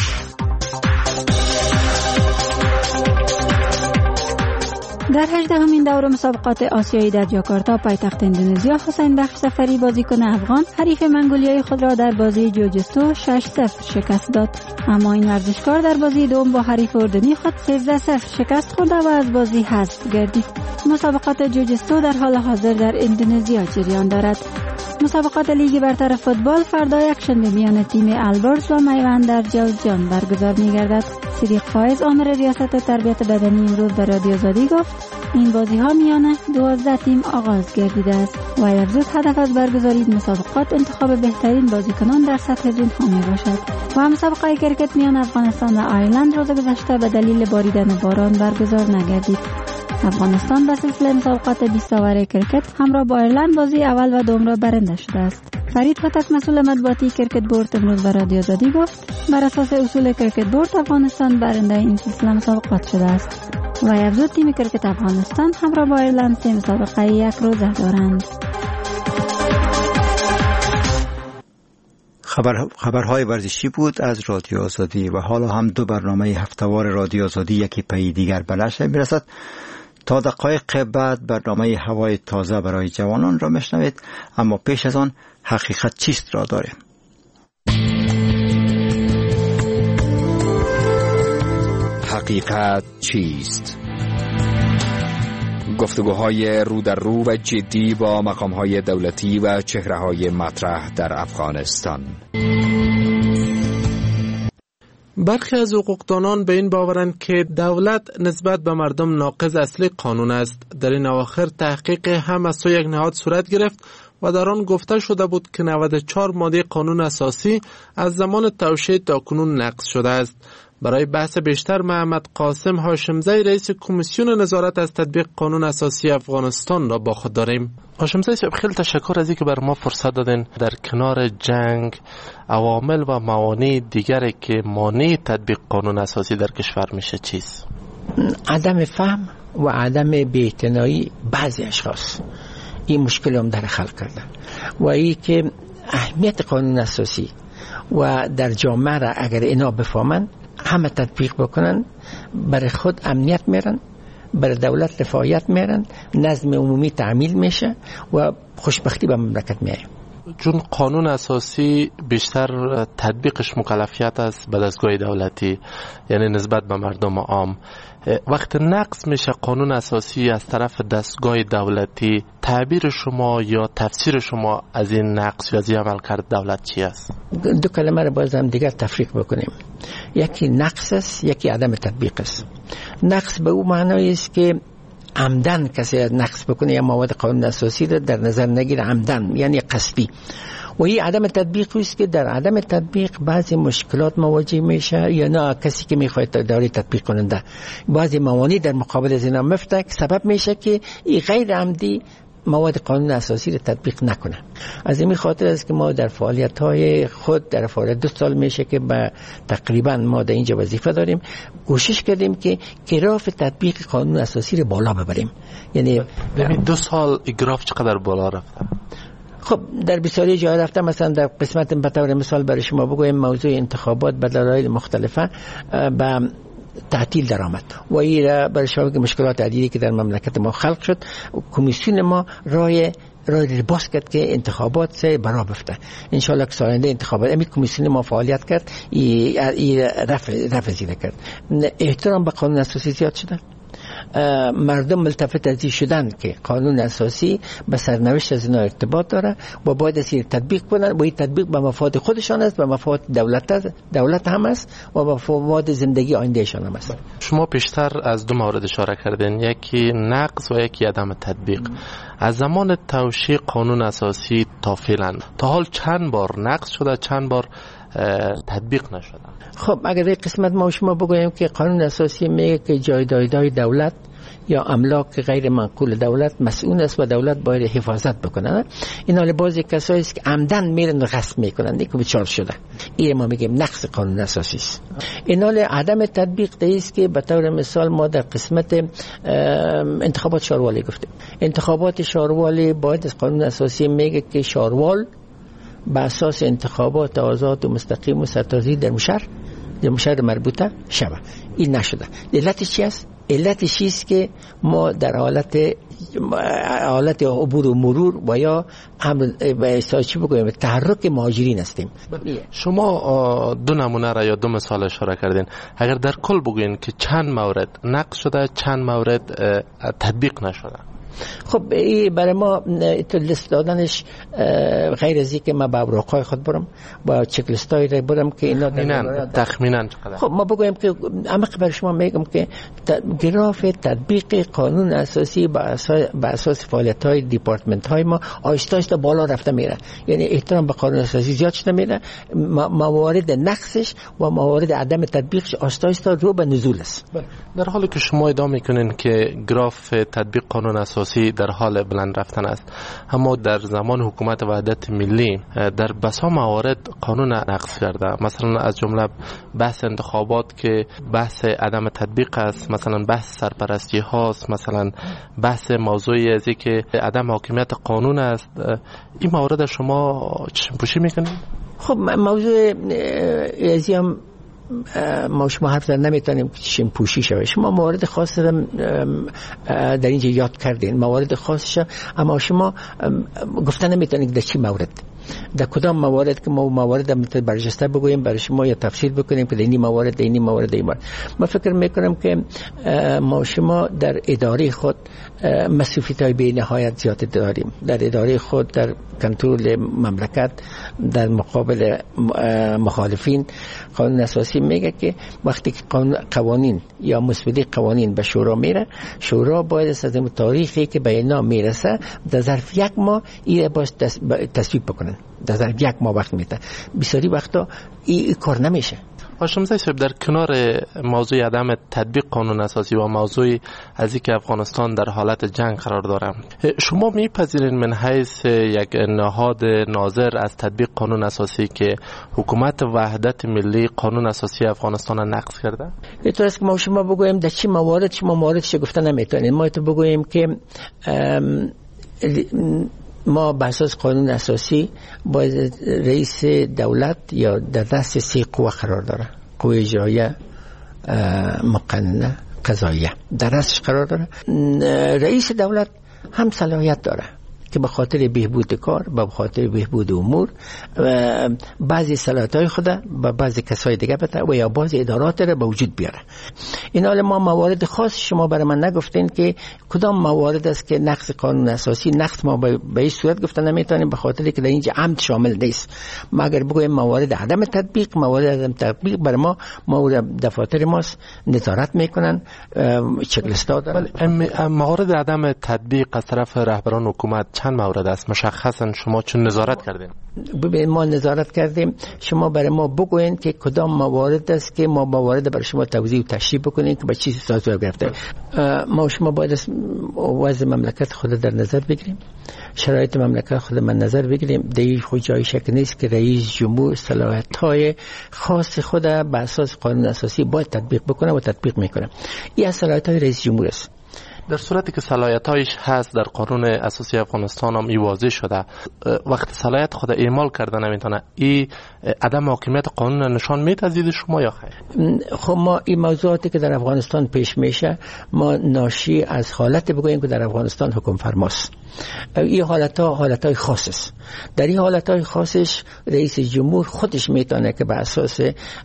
در هجدهمین دور مسابقات آسیایی در جاکارتا پایتخت اندونزیا، حسین بخش سفری بازیکن افغان حریف منگولیای خود را در بازی جوجستو شش صفر شکست داد. اما این ورزشکار در بازی دوم با حریف اردنی خود سیزده صفر شکست خورد و از بازی حذف گردید. مسابقات جوجستو در حال حاضر در اندونزیا جریان دارد. مسابقات لیگ برتر فوتبال فردا یکشنبه میان تیم البرز و میوند در جوزجان برگزار می‌گردد. صدیق فایز آمر ریاست تربیت بدنی امروز به رادیو آزادی گفت این بازی‌ها میان دوازده تیم آغاز گردیده است و افزود هدف از برگزاری مسابقات انتخاب بهترین بازیکنان در سطح جهانی میباشد. و مسابقه کرکت میان افغانستان و آیرلند روز گذشته به دلیل باریدن باران برگزار نگردید. افغانستان به سلسله مسابقات بیست اوور کرکت همراه با آیرلند بازی اول و دوم را برنده شده است. فرید هوتک مسئول مطبوعاتی کرکت بورد امروز به رادیو آزادی گفت بر اساس اصول کرکت بورد افغانستان برنده این سلسله مسابقات شده است و افزود تیم کرکت افغانستان همراه با آیرلند سه مسابقه یک روزه دارند. خبر خبرهای ورزشی بود از رادیو آزادی و حالا هم دو برنامه هفتهوار رادیو آزادی یکی پی دیگر به نشر میرسد. تا دقایق بعد برنامه هوای تازه برای جوانان را میشنوید، اما پیش از آن حقیقت چیست را داریم. حقیقت چیست؟ گفتگوهای رو در رو و جدی با مقامهای دولتی و چهره‌های مطرح در افغانستان. برخی از حقوقدانان به این باورند که دولت نسبت به مردم ناقض اصلی قانون است. در این اواخر تحقیق هم از سوی یک نهاد صورت گرفت و در آن گفته شده بود که نود و چهار ماده قانون اساسی از زمان توشیح تا کنون نقض شده است. برای بحث بیشتر محمد قاسم هاشمزی رئیس کمیسیون نظارت از تطبیق قانون اساسی افغانستان را با خود داریم. هاشمزی صاحب، خیلی تشکر از اینکه بر ما فرصت دادین. در کنار جنگ، عوامل و موانع دیگری که مانع تطبیق قانون اساسی در کشور میشه چیست؟ عدم فهم و عدم بی‌اعتنایی بعضی اشخاص این مشکل هم در خلق کردن و این که اهمیت قانون اساسی و در جامعه را اگر اینا بفهمن همه تطبیق بکنن، برای خود امنیت میرن، برای دولت رفاهیت میرن، نظم عمومی تعمیل میشه و خوشبختی به مملکت میایه. چون قانون اساسی بیشتر تطبیقش مکلفیت است به دستگاه دولتی، یعنی نسبت به مردم عام. وقت نقض میشه قانون اساسی از طرف دستگاه دولتی، تعبیر شما یا تفسیر شما از این نقض یا از این عملکرد دولت چی است؟ دو کلمه رو باز هم دیگر تفریق بکنیم. یکی نقض است، یکی عدم تطبیق است. نقض به اون معنی است که عمدن کسی نقض بکنه یا مواد قانون اساسی رو در نظر نگیره، عمدن یعنی قصدی. و این عدم تطبیق است که در عدم تطبیق بعضی مشکلات مواجه میشه یا نه کسی که میخواد داره تطبیق کننده بعضی موانع در مقابل از اینا مفته که سبب میشه که این غیر عمدی مواد قانون اساسی رو تطبیق نکنه. از این خاطر است که ما در فعالیت های خود در فعالیت دو سال میشه که با تقریبا ما در اینجا وظیفه داریم، کوشش کردیم که گراف تطبیق قانون اساسی رو بالا ببریم. یعنی ببین دو سال گراف چقدر بالا رفته؟ خب در بسیاری جا رفتم. مثلا در قسمت به طور مثال برای شما بگویم موضوع انتخابات به دلایل مختلفه به تعطیل درآمد و این برای شما که مشکلات عدیدی که در مملکت ما خلق شد، کمیسیون ما رای رای باز کرد که انتخابات سه برا بفته. ان شاء الله که سالنده انتخابات امی کمیسیون ما فعالیت کرد، این رفع رفع زیره کرد. احترام به قانون اساسی زیاد شده، مردم ملتفت از این شدن که قانون اساسی به سرنوشت از اینا ارتباط داره و باید از این تطبیق کنن و این تطبیق به مفاد خودشان است، به مفاد دولت دولت هم است و به مفاد زندگی آیندهشان هم است. شما بیشتر از دو مورد اشاره کردین، یکی نقض و یکی عدم تطبیق. از زمان توشیح قانون اساسی تا فعلا تا حال چند بار نقض شده، چند بار تطبیق نشده؟ خب اگر این قسمت ما شما بگویم که قانون اساسی میگه که جایدادهای دولت یا املاک غیر منقول دولت مسئول است و دولت باید حفاظت بکنه. این حال بعضی کسایی است که عمدن میرن و غصب میکنن، دیگه بچار شده. این ما میگیم نقض قانون اساسی است. این حال عدم تطبیق است که به طور مثال ما در قسمت انتخابات شاروالی گفتیم. انتخابات شاروالی باید از قانون اساسی میگه که شاروال به اساس انتخابات آزاد و مستقیم و سرتاسری در مشهر در مشهر مربوطه شود. این نشده. علتش چی است؟ علتش است که ما در حالت حالت عبور و مرور و یا به چی بگویم تحرک مهاجرین هستیم. شما دو نمونه را یا دو مثال اشاره کردین. اگر در کل بگوین که چند مورد نقض شده، چند مورد تطبیق نشده؟ خب این برای ما تو لیست دادنش غیر از اینکه ما با اوراقای خود برم با چک لیستایی را برم که اینا تخمینا چقدر. خب ما بگویم که عمق برای شما میگم که گراف تطبیق قانون اساسی با اساس با اساس فعالیت های دیپارتمنت های ما آهسته آهسته بالا رفته میره. یعنی احترام به قانون اساسی زیاد شده میره، موارد نقصش و موارد عدم تطبیقش آهسته آهسته رو به نزول است. در حالی که شما ادعا میکنین که گراف تطبیق قانون اساسی در حال بلند رفتن است، اما در زمان حکومت وحدت ملی در بسا موارد قانون نقض کرده. مثلا از جمله بحث انتخابات که بحث عدم تطبیق است، مثلا بحث سرپرستی هاست، مثلا بحث موضوعی از که عدم حاکمیت قانون است. این موارد شما چشم پوشی میکنید؟ خب موضوع ازی هم ما شما حرف نمیتونیم چشم پوشی شود. شما موارد خاص در اینجا یاد کردین، موارد خاصش، اما شما گفتن نمیتونید در چی مورد. در کدام موارد که ما موارد مثل برجسته بگوییم برای شما یا تفسیر بکنیم که اینی موارد اینی موارد این موارد. ما فکر میکنم که ما شما در اداره خود مسئولیت‌های بی نهایت زیاد داریم. در اداره خود در کنترل مملکت در مقابل مخالفین. قانون اساسی میگه که وقتی که قوانین یا مسئولیت قوانین به شورا میره، شورا باید از اون تاریخی که به اینا میرسه در ظرف یک ماه این باید تصویب بکنن. در ظرف یک ماه وقت میده. بسیاری وقتا این کار نمیشه. هاشمزاده صاحب، در کنار موضوع عدم تطبیق قانون اساسی و موضوع از اینکه افغانستان در حالت جنگ قرار داره، شما میپذیرین من حیث یک نهاد ناظر از تطبیق قانون اساسی که حکومت وحدت ملی قانون اساسی افغانستان را نقض کرده؟ اینطور است که ما شما بگوییم در چی موارد شما مواردش گفته نمیتونیم. ما تو بگوییم که ما به اساس قانون اساسی باید رئیس دولت یا در دست سه قوه قرار داره: قوه اجراییه، مقننه، قضاییه در دستش قرار داره. رئیس دولت هم صلاحیت داره که به خاطر بهبود کار، به خاطر بهبود امور بعضی صلاحیت‌های خود به بعضی کسای دیگه بده و یا بعضی ادارات را به وجود بیاره. این حال ما موارد خاص شما برای من نگفتین که کدام موارد است که نقض قانون اساسی. نقض ما به این صورت گفته نمیتونیم به خاطر که در اینجا عمد شامل نیست. ما اگر بگویم موارد عدم تطبیق، موارد عدم تطبیق برای ما موارد دفاتر ماست نظارت میکنن، چک لیست دارن. موارد عدم تطبیق از طرف رهبران حکومت چند مورد است مشخصا شما چون نظارت کردین؟ ببین ما نظارت کردیم. شما برای ما بگوین که کدام موارد است که ما موارد برای شما توضیح و تشریح بکنیم که به چی اساس گرفته. ما شما باید وضع مملکت خود در نظر بگیریم، شرایط مملکت خود من نظر بگیریم. دیگه خود جای شک نیست که رئیس جمهور صلاحیت‌های خاص خود به اساس قانون اساسی باید تطبیق بکنه و تطبیق میکنه. این صلاحیت‌های رئیس جمهور است. در صورتی که صلاحیت‌هایش هست در قانون اساسی افغانستان هم ای واضح شده، وقت صلاحیت خود اعمال کرده نمیتونه، این عدم حاکمیت قانون نشان میده از دید شما یا خیر؟ خب ما این موضوعاتی که در افغانستان پیش میشه ما ناشی از حالت بگوییم که در افغانستان حکم فرماست. این حالت‌ها حالت‌های خاص است. در این حالت‌های خاصش رئیس جمهور خودش میتونه که به اساس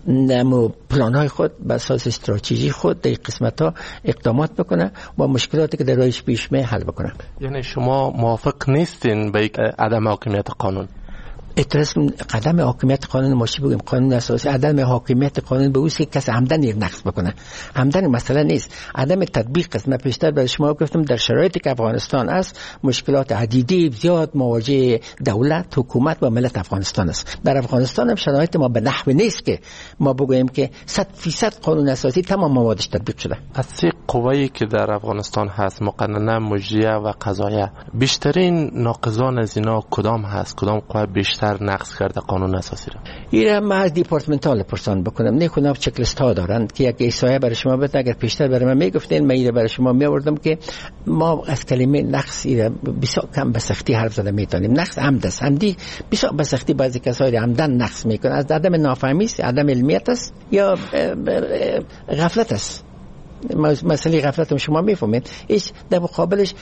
نمو پلان‌های خود، به اساس استراتژی خود در قسمت‌ها اقدامات بکنه و مشکلاتی که در راهش پیش می حل بکنه. یعنی شما موافق نیستین به عدم حاکمیت قانون؟ اعتراض قدم حاکمیت قانون ماشی بگیم قانون اساسی عدم حاکمیت قانون به اوست که کس عمدن یک نقض بکنه. عمدن مسئله نیست، عدم تطبیق است. من پیشتر برای شما گفتم در شرایطی که افغانستان است مشکلات عدیدی زیاد مواجه دولت، حکومت و ملت افغانستان است. در افغانستان هم شرایط ما به نحوی نیست که ما بگوییم که صد فیصد قانون اساسی تمام موادش تطبیق شده. از سه قوه‌ای که در افغانستان هست، مقننه، مجریه و قضاییه، بیشترین ناقضان از اینا کدام هست؟ کدام قوه بیشتر نقض کرده قانون اساسی را؟ این ما از دیپارتمنتال پرسان بکنم. نه کنم چک لیست ها دارند که یک ایسایه برای شما بده. اگر پیشتر برای من میگفتین من این برای شما میآوردم که ما از کلمه نقض بسیار کم به سختی حرف زده میتونیم. نقض عمد است. عمدی بسیار به سختی بعضی کسایی عمدن نقض میکنن. از عدم نافهمی است، عدم علمیت است یا غفلت است. مسئله غفلت هم شما میفهمید. ایش در مقابلش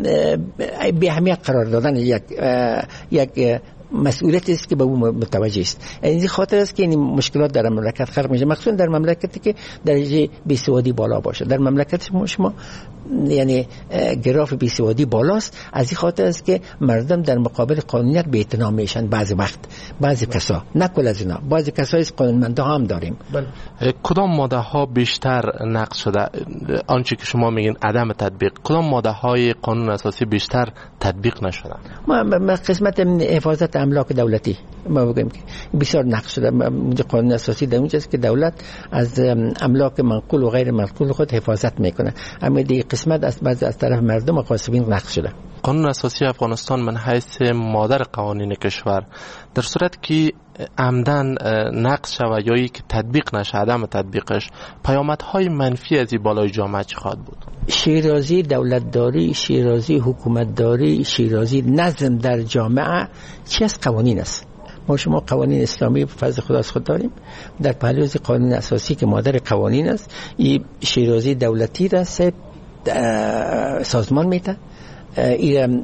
بی اهمیت قرار دادن یک یک مسئولیت است که به اون متوجه است. این خاطر است که این مشکلات در مملکت خلق میشه، مخصوصا در مملکتی که درجه بیسوادی بالا باشه. در مملکت شما شما یعنی گراف بیسوادی بالاست. از این خاطر است که مردم در مقابل قانونیت بی‌اعتنا میشن. بعضی وقت بعضی کسا، نه کل از اینا، بعضی کسای قانونمندا هم داریم. بله. کدام ماده ها بیشتر نقض شده؟ آنچه که شما میگین عدم تطبیق، کدام ماده های قانون اساسی بیشتر تطبیق نشده؟ ما قسمت حفاظت املاک دولتی ما بگیم که بسیار نقض شده. قانون اساسی در اونجاست که دولت از املاک منقول و غیر منقول خود حفاظت میکنه، اما دیگه قسمت از بعض از طرف مردم و قاسبین نقض شده. قانون اساسی افغانستان من حیث مادر قوانین کشور در صورت که عمدن نقض شود یا که تطبیق نشه، عدم تطبیقش پیامدهای منفی از این بالای جامعه چه خواهد بود؟ شیرازی دولتداری، شیرازی حکومتداری، شیرازی نظم در جامعه چی از قوانین است. ما شما قوانین اسلامی فضل خدا از خود داریم. در پهلوی قانون اساسی که مادر قوانین است، این شیرازی دولتی را سه سازمان میده این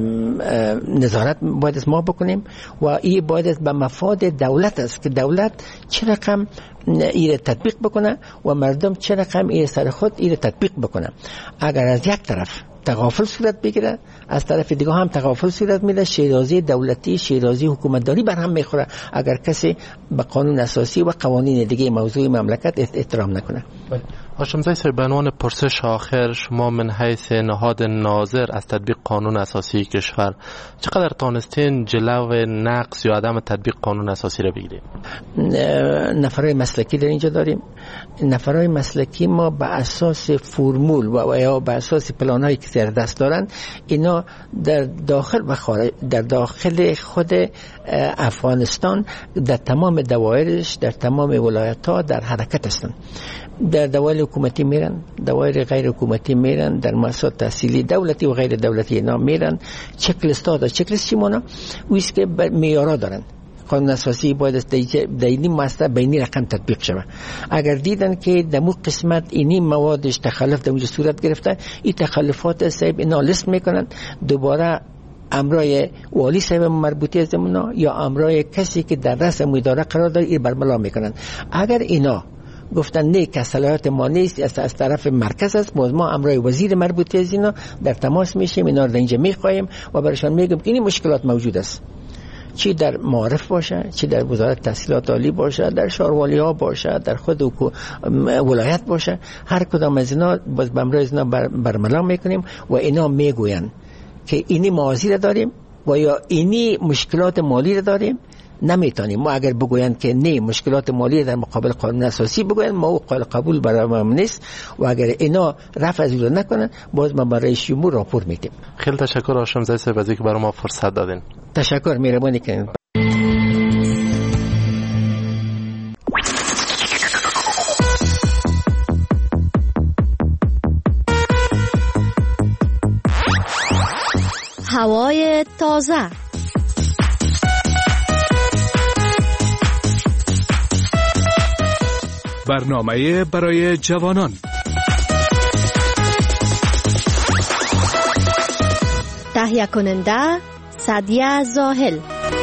نظارت باید ما بکنیم و این باید به مفاد دولت است که دولت چه رقم این تطبیق بکنه و مردم چه رقم این سر خود این تطبیق بکنه. اگر از یک طرف تغافل صورت بگیره، از طرف دیگه هم تغافل صورت میده، شیرازی دولتی شیرازی حکومتداری بر هم میخوره اگر کسی به قانون اساسی و قوانین دیگه موضوع مملکت احترام نکنه. هاشمزاده صاحب، به عنوان پرسش آخر، شما من حیث نهاد ناظر از تطبیق قانون اساسی کشور چقدر تانستین جلو نقض یا عدم تطبیق قانون اساسی را بگیرید؟ نفرای مسلکی در اینجا داریم. نفرای مسلکی ما به اساس فرمول و یا به اساس پلان‌هایی که در دست دارن، اینا در داخل و خارج، در داخل خود افغانستان در تمام دوایرش، در تمام ولایت‌ها در حرکت هستند. در دوائر حکومتی میرن، دوائر غیر حکومتی میرن، در مؤسسات تحصیلی دولتی و غیر دولتی اینا میرن. چک لیست ها دارن. چک لیست چی مونه؟ ویست که معیارا دارن. قانون اساسی باید در اینی مؤسسه بینی رقم تطبیق شود. اگر دیدن که در مو قسمت اینی موادش تخلف در اونجا صورت گرفته، این تخلفات صاحب اینا لیست میکنن، دوباره امرای والی صاحب مربوطی از زمونا یا امرای کسی که در رأس اداره قرار داره این برملا میکنن. اگر اینا گفتن نه که صلاحیت ما نیست، از طرف مرکز است، باز ما امرای وزیر مربوطه از اینا در تماس میشیم، اینا رو اینجا میخوایم و برایشان میگم که این مشکلات موجود است، چی در معارف باشه، چی در وزارت تحصیلات عالی باشه، در شاروالی ها باشه، در خود ولایت باشه، هر کدام از اینا باز به امرای اینا بر برملا میکنیم و اینا میگوین که اینی موازی داریم و یا اینی مشکلات مالی داریم. نمیتونیم ما اگر بگویند که نه مشکلات مالی در مقابل قانون اساسی بگویند، ما قابل قبول برای ما نیست و اگر اینا رفع از اون نکنن، باز ما برای شما راپور میدیم. خیلی تشکر هاشمزاده صاحب از اینکه برای ما فرصت دادین. تشکر، مهربانی کردین. هوای تازه. برنامه برای جوانان. تهیه کننده سعدیه زاهل.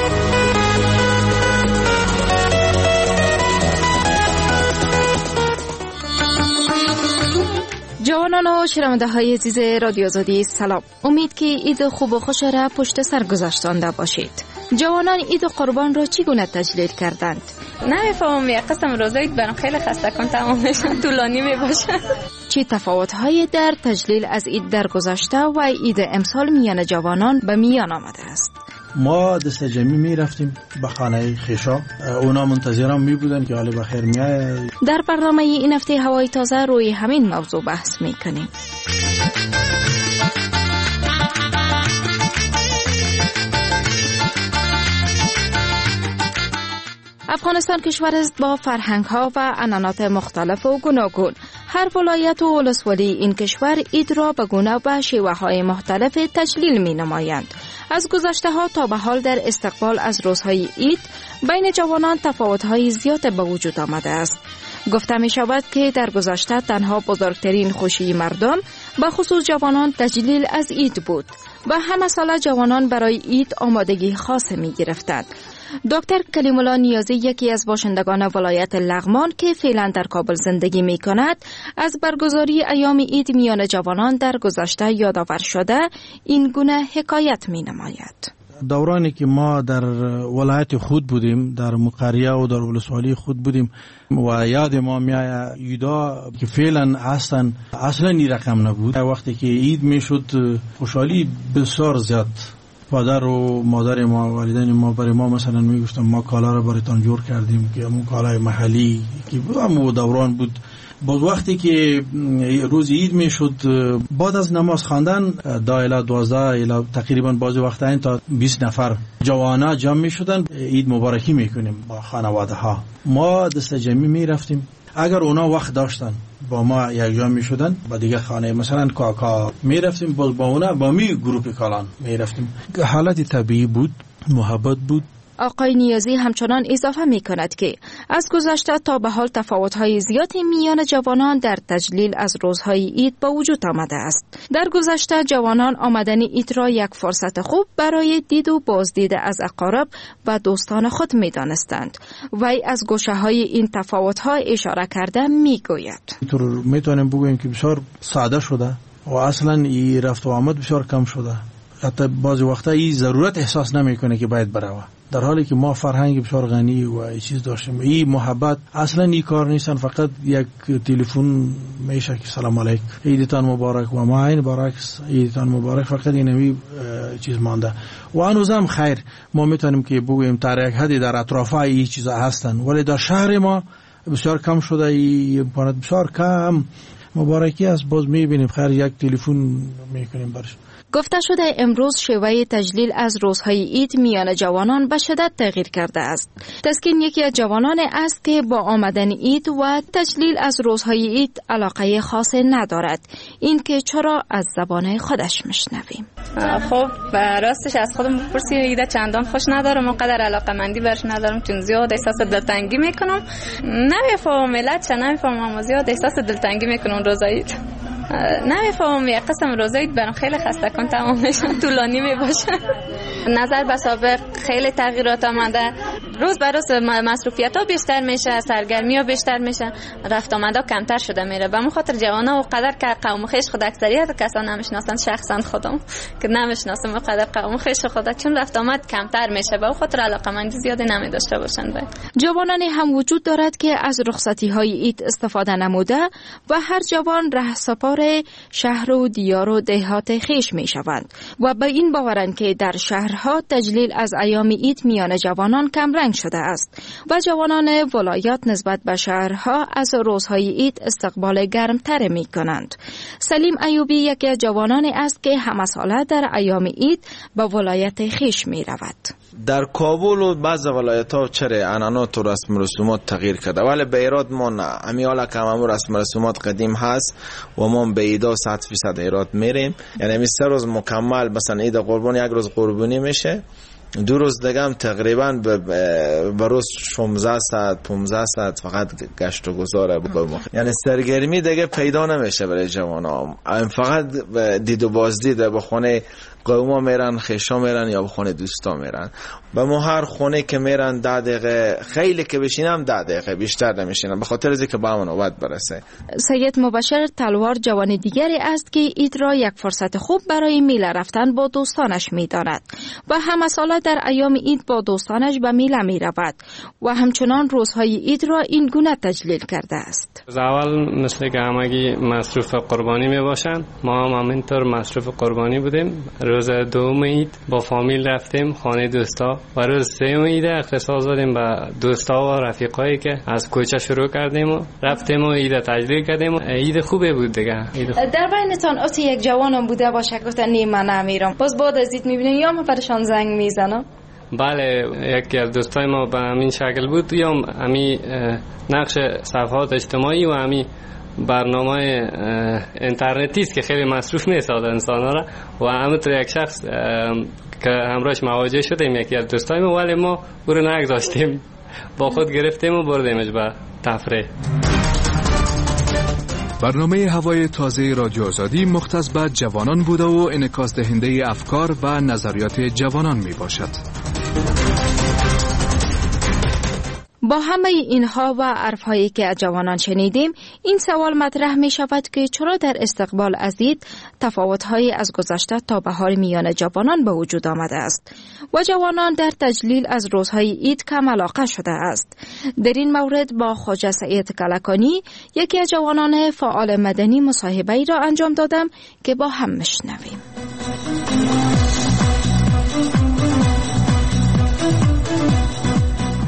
جوانان و شنونده های عزیز رادیو آزادی، سلام. امید که عید خوب و خوش را پشت سر گذاشتانده باشید. جوانان عید قربان را چگونه تجلیل کردند؟ نمیفهمم، یک قسم روزای برام خیلی خسته کن تمام میشن، طولانی میباشه. چه تفاوت‌هایی در تجلیل از عید در گذشته و عید امسال میان جوانان به میان آمده است؟ ما دست جمعی می رفتیم به خانه خیشا، اونا منتظرم می بودن که حال بخیر می آید. در برنامه این هفته هوای تازه روی همین موضوع بحث می کنیم. افغانستان کشور است با فرهنگ ها و عنعنات مختلف و گوناگون. هر ولایت و ولسوالی این کشور عید را به گونه و شیوه های مختلف تجلیل می نمایند. از گذشته ها تا به حال در استقبال از روزهای عید بین جوانان تفاوت های زیاد به وجود آمده است. گفته می شود که در گذشته تنها بزرگترین خوشی مردم به خصوص جوانان تجلیل از عید بود و همه ساله جوانان برای عید آمادگی خاص می گرفتند. دکتر کلیم الله نیازی، یکی از باشندگان ولایت لغمان که فعلا در کابل زندگی می کند، از برگزاری ایام عید میان جوانان در گذشته یادآور شده این گونه حکایت می نماید. دورانی که ما در ولایت خود بودیم، در مقریه و در ولسوالی خود بودیم و یاد ما میآید عیدا که فعلا اصلا اصلا این رقم نبود. وقتی که عید میشد خوشحالی بسیار زیاد. پدر و مادر ما، والدین ما برای ما مثلا میگفتن ما کالا را برایتان جور کردیم که همون کالای محلی که همون دوران بود. باز وقتی که روز عید میشد بعد از نماز خواندن دایلا دوازده الی تقریبا بعضی وقتا این تا بیست نفر جوانا جمع میشدن، عید مبارکی میکنیم با خانواده ها. ما دست جمعی میرفتیم، اگر اونا وقت داشتن با ما یک جا می شدن با دیگه خانه مثلا کاکا می رفتیم، باز با اونا با می گروپ کالان می رفتیم. حالت طبیعی بود، محبت بود، آقای نیازی همچنان اضافه می کند که از گذشته تا به حال تفاوت‌های زیادی میان جوانان در تجلیل از روزهای عید به وجود آمده است. در گذشته جوانان آمدن عید را یک فرصت خوب برای دید و بازدید از اقارب و دوستان خود می دانستند. وی از گوشه‌های این تفاوت‌ها اشاره کرده می گوید. اینطور می توانیم بگوییم که بسیار ساده شده و اصلا این رفت و آمد بسیار کم شده. حتی بعضی وقتا این ضرورت احساس نمیکنه که باید بروه، در حالی که ما فرهنگ بسیار غنی و این چیز داشتیم. این محبت اصلا این کار نیستن، فقط یک تلفن میشه که سلام علیک، عیدتان مبارک، و ما این برعکس عیدتان مبارک، فقط این نمی چیز مانده. و هنوزم خیر ما میتونیم که بگوییم در یک حدی در اطراف این چیزا هستن، ولی در شهر ما بسیار کم شده، این امکانات بسیار کم. مبارکی است، باز میبینیم خیر یک تلفن میکنیم برش. گفته شده امروز شیوه تجلیل از روزهای عید میان جوانان به شدت تغییر کرده است. تسکین یکی از جوانان است که با آمدن عید و تجلیل از روزهای عید علاقه خاصی ندارد. این که چرا از زبان خودش میشنویم. خب راستش از خودم بپرسی عید چندان خوش ندارم، اونقدر علاقه مندی برش ندارم، چون زیاد احساس دلتنگی میکنم. نمیفهمم ملت چه نمیفهمم، اما زیاد احساس دلتنگی میکنم روزهای عید. نمیفهمم یک قسم روزای عید برام خیلی خسته کن تمام میشه، طولانی میباشه. نظر به سابق خیلی تغییرات آمده، روز به روز مصروفیت ها بیشتر میشه، سرگرمی ها بیشتر میشه، رفت آمد ها کمتر شده میره. به خاطر جوان ها وقدر که قوم خویش خود اکثریت کسا نمیشناسن، شخصا خودم که نمیشناسم وقدر قوم خویش خود، چون رفت آمد کمتر میشه، به خاطر علاقه‌مندی زیادی نمیداشته باشن. باید جوانانی هم وجود دارد که از رخصتی های عید استفاده نموده و هر جوان رهسپار شهر و دیار و دهات خیش می شوند و به این باورند که در شهرها تجلیل از ایام عید میان جوانان کم رنگ شده است و جوانان ولایات نسبت به شهرها از روزهای عید استقبال گرمتر می کنند. سلیم ایوبی یکی از جوانانی است که همه ساله در ایام عید به ولایت خیش می رود. در کابل و بعض ولایت ها چرا عنعنات و رسم رسومات تغییر کرده، ولی به ایراد ما نه. همین حالا که همون رسم رسومات قدیم هست و ما به عیدا صد فیصد ایراد میریم. یعنی می سه روز مکمل، مثلا عید قربانی یک روز قربانی میشه، دو روز دیگه هم تقریبا به روز شانزده ساعت پانزده ساعت فقط گشت و گذاره. یعنی سرگرمی دیگه پیدا نمیشه برای جوانان، فقط دید و بازدید به خونه قوما میرن، خیشا میرن یا به خونه دوستا میرن. به ما هر خونه که میرن ده دقیقه، خیلی که بشینم ده دقیقه بیشتر نمیشینم، به خاطر از اینکه با من نوبت برسه. سید مبشر تلوار جوان دیگری است که عید را یک فرصت خوب برای میله رفتن با دوستانش میداند و همه ساله در ایام عید با دوستانش به میله میرود و همچنان روزهای عید را این گونه تجلیل کرده است. از اول مثل که همگی مصروف قربانی میباشن، ما هم همینطور مصروف قربانی بودیم. روز دوم عید با فامیل رفتیم خانه دوستا و روز سوم عید اختصاص دادیم به دوستا و رفیقایی که از کوچه شروع کردیم و رفتیم و عید تجلیل کردیم. عید خوبه بود دیگه. عید خوب. در بینتان اصلا یک جوانم بوده باشه گفتن نیم من نمیرم، باز بعد از عید میبینیم یا ما برشان زنگ میزنم. بله، یکی از دوستای ما به همین شکل بود، یا همین نقش صفحات اجتماعی و همین برنامه اینترنتی است که خیلی مصروف می‌سازه انسان‌ها را و همونطور یک شخص که همراهش مواجه شدیم، یکی از دوستای ما، ولی ما او رو نگذاشتیم، با خود گرفتیم و بردیمش به تفریح. برنامه هوای تازه رادیو آزادی مختص به جوانان بوده و انعکاس دهنده افکار و نظریات جوانان می باشد. با همه اینها و عرفهایی که از جوانان شنیدیم، این سوال مطرح می شود که چرا در استقبال از عید تفاوت‌هایی از گذشته تا به حال میان جوانان به وجود آمده است و جوانان در تجلیل از روزهای عید کم علاقه شده است. در این مورد با خواجه سعید کلکانی، یکی از جوانان فعال مدنی، مصاحبه‌ای را انجام دادم که با هم میشنویم.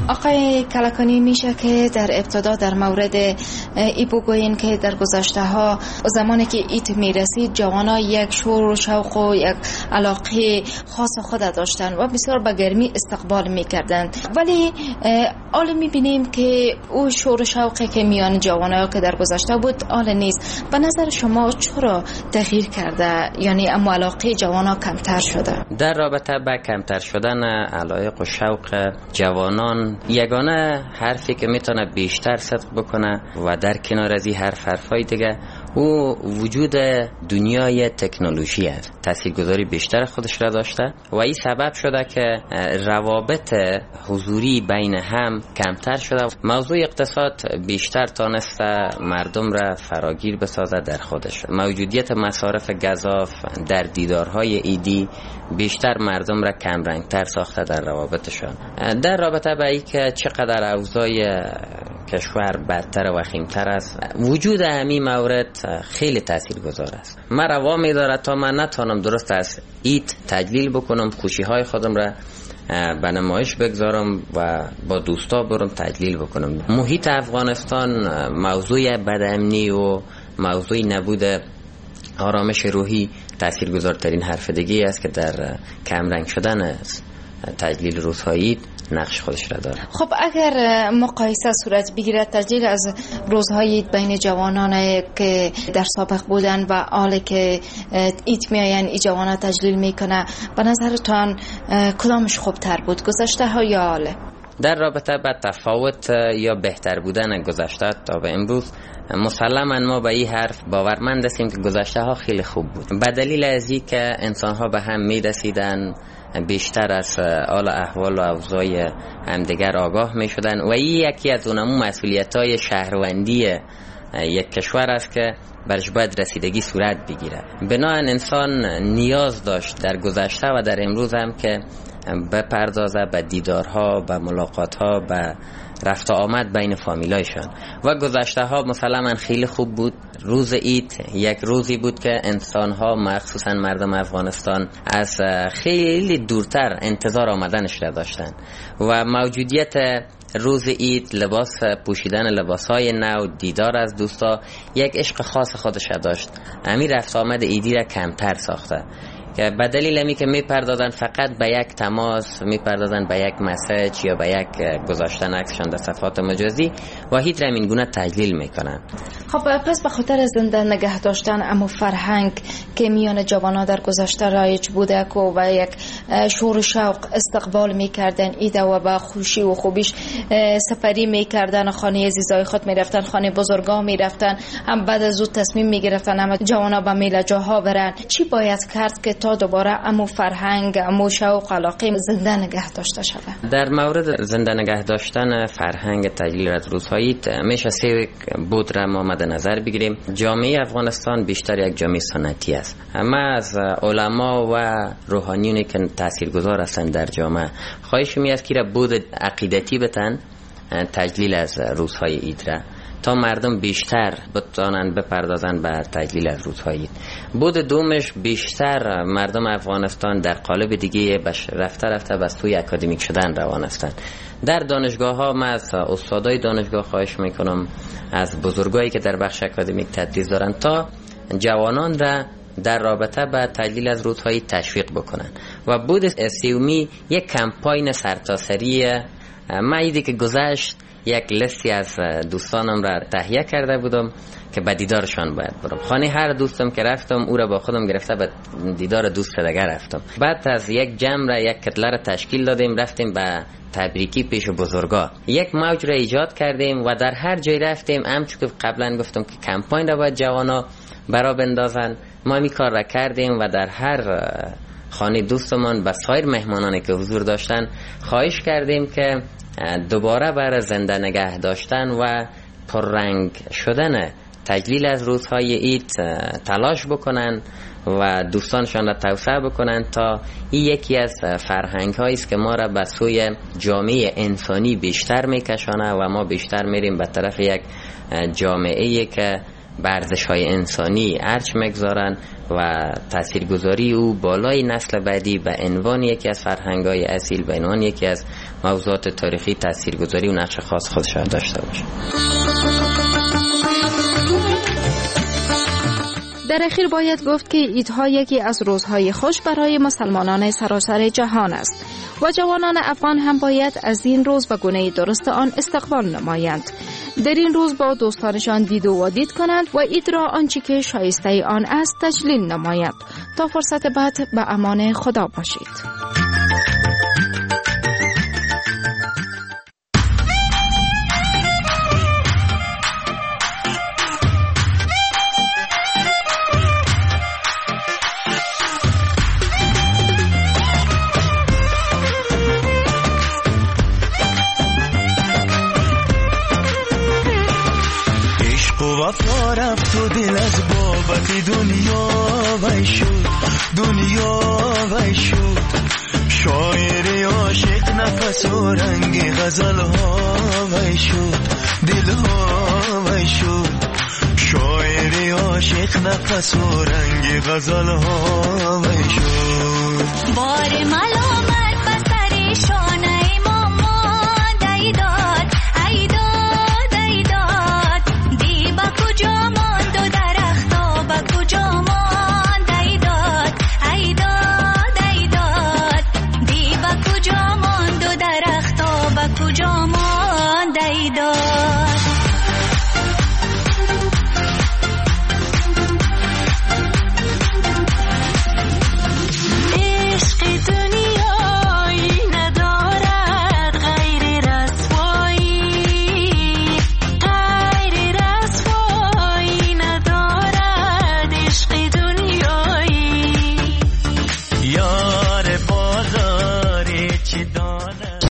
آقای کلکانی، میشه که در ابتدا در مورد ای بگوین که در گذشته ها زمانی که ایت میرسید جوانا یک شور و شوق و یک علاقه خاص خود داشتن و بسیار با گرمی استقبال میکردند، ولی حالا میبینیم که او شور و شوقی که میان جوانا که در گذشته بود حالا نیست. به نظر شما چرا تغییر کرده؟ یعنی اما علاقه جوانا کمتر شده؟ در رابطه با کمتر شدن علایق و شوق جوانان، یگانه حرفی که میتونه بیشتر صدق بکنه و در کنار از این حرف حرفای دیگه او وجود دنیای تکنولوژی است. تاثیرگذاری بیشتر خودش را داشته و این سبب شده که روابط حضوری بین هم کمتر شده. موضوع اقتصاد بیشتر تانسته مردم را فراگیر بسازه در خودش. موجودیت مصارف گزاف در دیدارهای ایدی بیشتر مردم را کم رنگتر ساخته در روابطشان. در رابطه با ای که چقدر اوضاع کشور بدتر و وخیمتر است، وجود همین مورد خیلی تاثیرگذار است. من روا می‌دارد تا من نتانم درست از ایت تجلیل بکنم، خوشی‌های خودم را به نمایش بگذارم و با دوستا برم تجلیل بکنم. محیط افغانستان موضوع بدامنی و موضوع نبود آرامش روحی تاثیرگذارترین حرف دیگه است که در کمرنگ شدن تجلیل روزهای نقش خودش را داره. خب اگر مقایسه صورت بگیرد تجلیل از روزهای بین جوانان که در سابق بودن و حالی که ایت میاین ای جوانا تجلیل میکنه، به نظرتان کدامش خوبتر بود، گذشته ها یا حاله؟ در رابطه با تفاوت یا بهتر بودن گذشته تا به امروز، مسلما ما به این حرف باورمند هستیم که گذشته ها خیلی خوب بود، به دلیل از این که انسان ها به هم میرسیدن، بیشتر از حال احوال و اوضاع همدیگر آگاه می شدن و این یکی از اونمون مسئولیت های شهروندی یک کشور است که برش باید رسیدگی صورت بگیره. بنابراین انسان نیاز داشت در گذشته و در امروز هم که بپردازه به دیدارها، به ملاقاتها، به رفت آمد بین فامیلایشان. و گذشته ها مسلما خیلی خوب بود. روز ایت یک روزی بود که انسان ها مخصوصا مردم افغانستان از خیلی دورتر انتظار آمدنش را داشتن و موجودیت روز ایت، لباس پوشیدن لباس های نو، دیدار از دوستا یک عشق خاص خودش داشت. همین رفت آمد ایدی را کمتر ساخته که به دلیل همی که میپردازن فقط به یک تماس، میپردازن به یک مسیج یا به یک گذاشتن عکسشان در صفحات مجازی و هیچ را این گونه تجلیل میکنن. خب پس به خاطر زنده نگه داشتن اما فرهنگ که میان جوانان در گذشته رایج بوده که و یک شور و شوق استقبال میکردن ایده و با خوشی و خوبیش سفری میکردن، خانه عزیزای خود میرفتن، خانه بزرگا میرفتن، هم بعد از او تصمیم میگرفتن اما جوانا به میل جاها برن. چی باید کرد که تا دوباره امو فرهنگ، امو شوق، علاقه زنده نگه داشته شود؟ در مورد زنده نگه داشتن فرهنگ تجلیل از روزهایی میشه سه بود را ما مد نظر بگیریم. جامعه افغانستان بیشتر یک جامعه سنتی است. همه از علما و روحانیونی که تاثیرگذار هستند در جامعه خواهش می است که بود عقیدتی بتن تجلیل از روزهای عید را تا مردم بیشتر بتوانند بپردازند به تجلیل از روزهای عید. بود دومش بیشتر مردم افغانستان در قالب دیگه رفته رفته به سوی اکادمیک شدن روان هستند. در دانشگاه ها من از استادای دانشگاه خواهش میکنم، از بزرگایی که در بخش اکادمیک تدریس دارن تا جوانان را در رابطه با تجلیل از روزهای تشویق بکنن. و بود سیومی یک کمپاین سرتاسری من ایدی که گذشت یک لیستی از دوستانم را تهیه کرده بودم که به دیدارشان باید برم. خانه هر دوستم که رفتم او را با خودم گرفته به دیدار دوست دیگر رفتم. بعد از یک جمع را یک کتله را تشکیل دادیم، رفتیم به تبریکی پیش بزرگا، یک موج را ایجاد کردیم و در هر جای رفتیم همچون که قبلا گفتم که کمپاین را باید جوانا برا بندازن، ما می کار را کردیم و در هر خانه دوستمان و سایر مهمانانی که حضور داشتن خواهش کردیم که دوباره برای زنده نگه داشتن و پررنگ شدن تجلیل از روزهای عید تلاش بکنن و دوستانشان را توسعه بکنن تا این یکی از فرهنگ هایی است که ما را به سوی جامعه انسانی بیشتر میکشانه و ما بیشتر میریم به طرف یک جامعه که به ارزش‌های انسانی ارج می‌گذارن و تاثیرگذاری او بالای نسل بعدی به عنوان یکی از فرهنگ‌های اصیل، به عنوان یکی از موضوعات تاریخی تاثیرگذاری و نقش خاص خودش را داشته باشه. در اخیر باید گفت که عیدها یکی از روزهای خوش برای مسلمانان سراسر جهان است و جوانان افغان هم باید از این روز به گونه درست آن استقبال نمایند. در این روز با دوستانشان دید و وادید کنند و عید را آنچه که شایسته آن است تجلیل نمایند. تا فرصت بعد به امان خدا باشید. وفا رفت تو دل از بابت دنیا وای شد، دنیا وای شد. شاعر عاشق نفس و رنگ غزل ها وای شد، دل ها وای شد. شاعر عاشق نفس و رنگ غزل ها وای شد. بار ملامت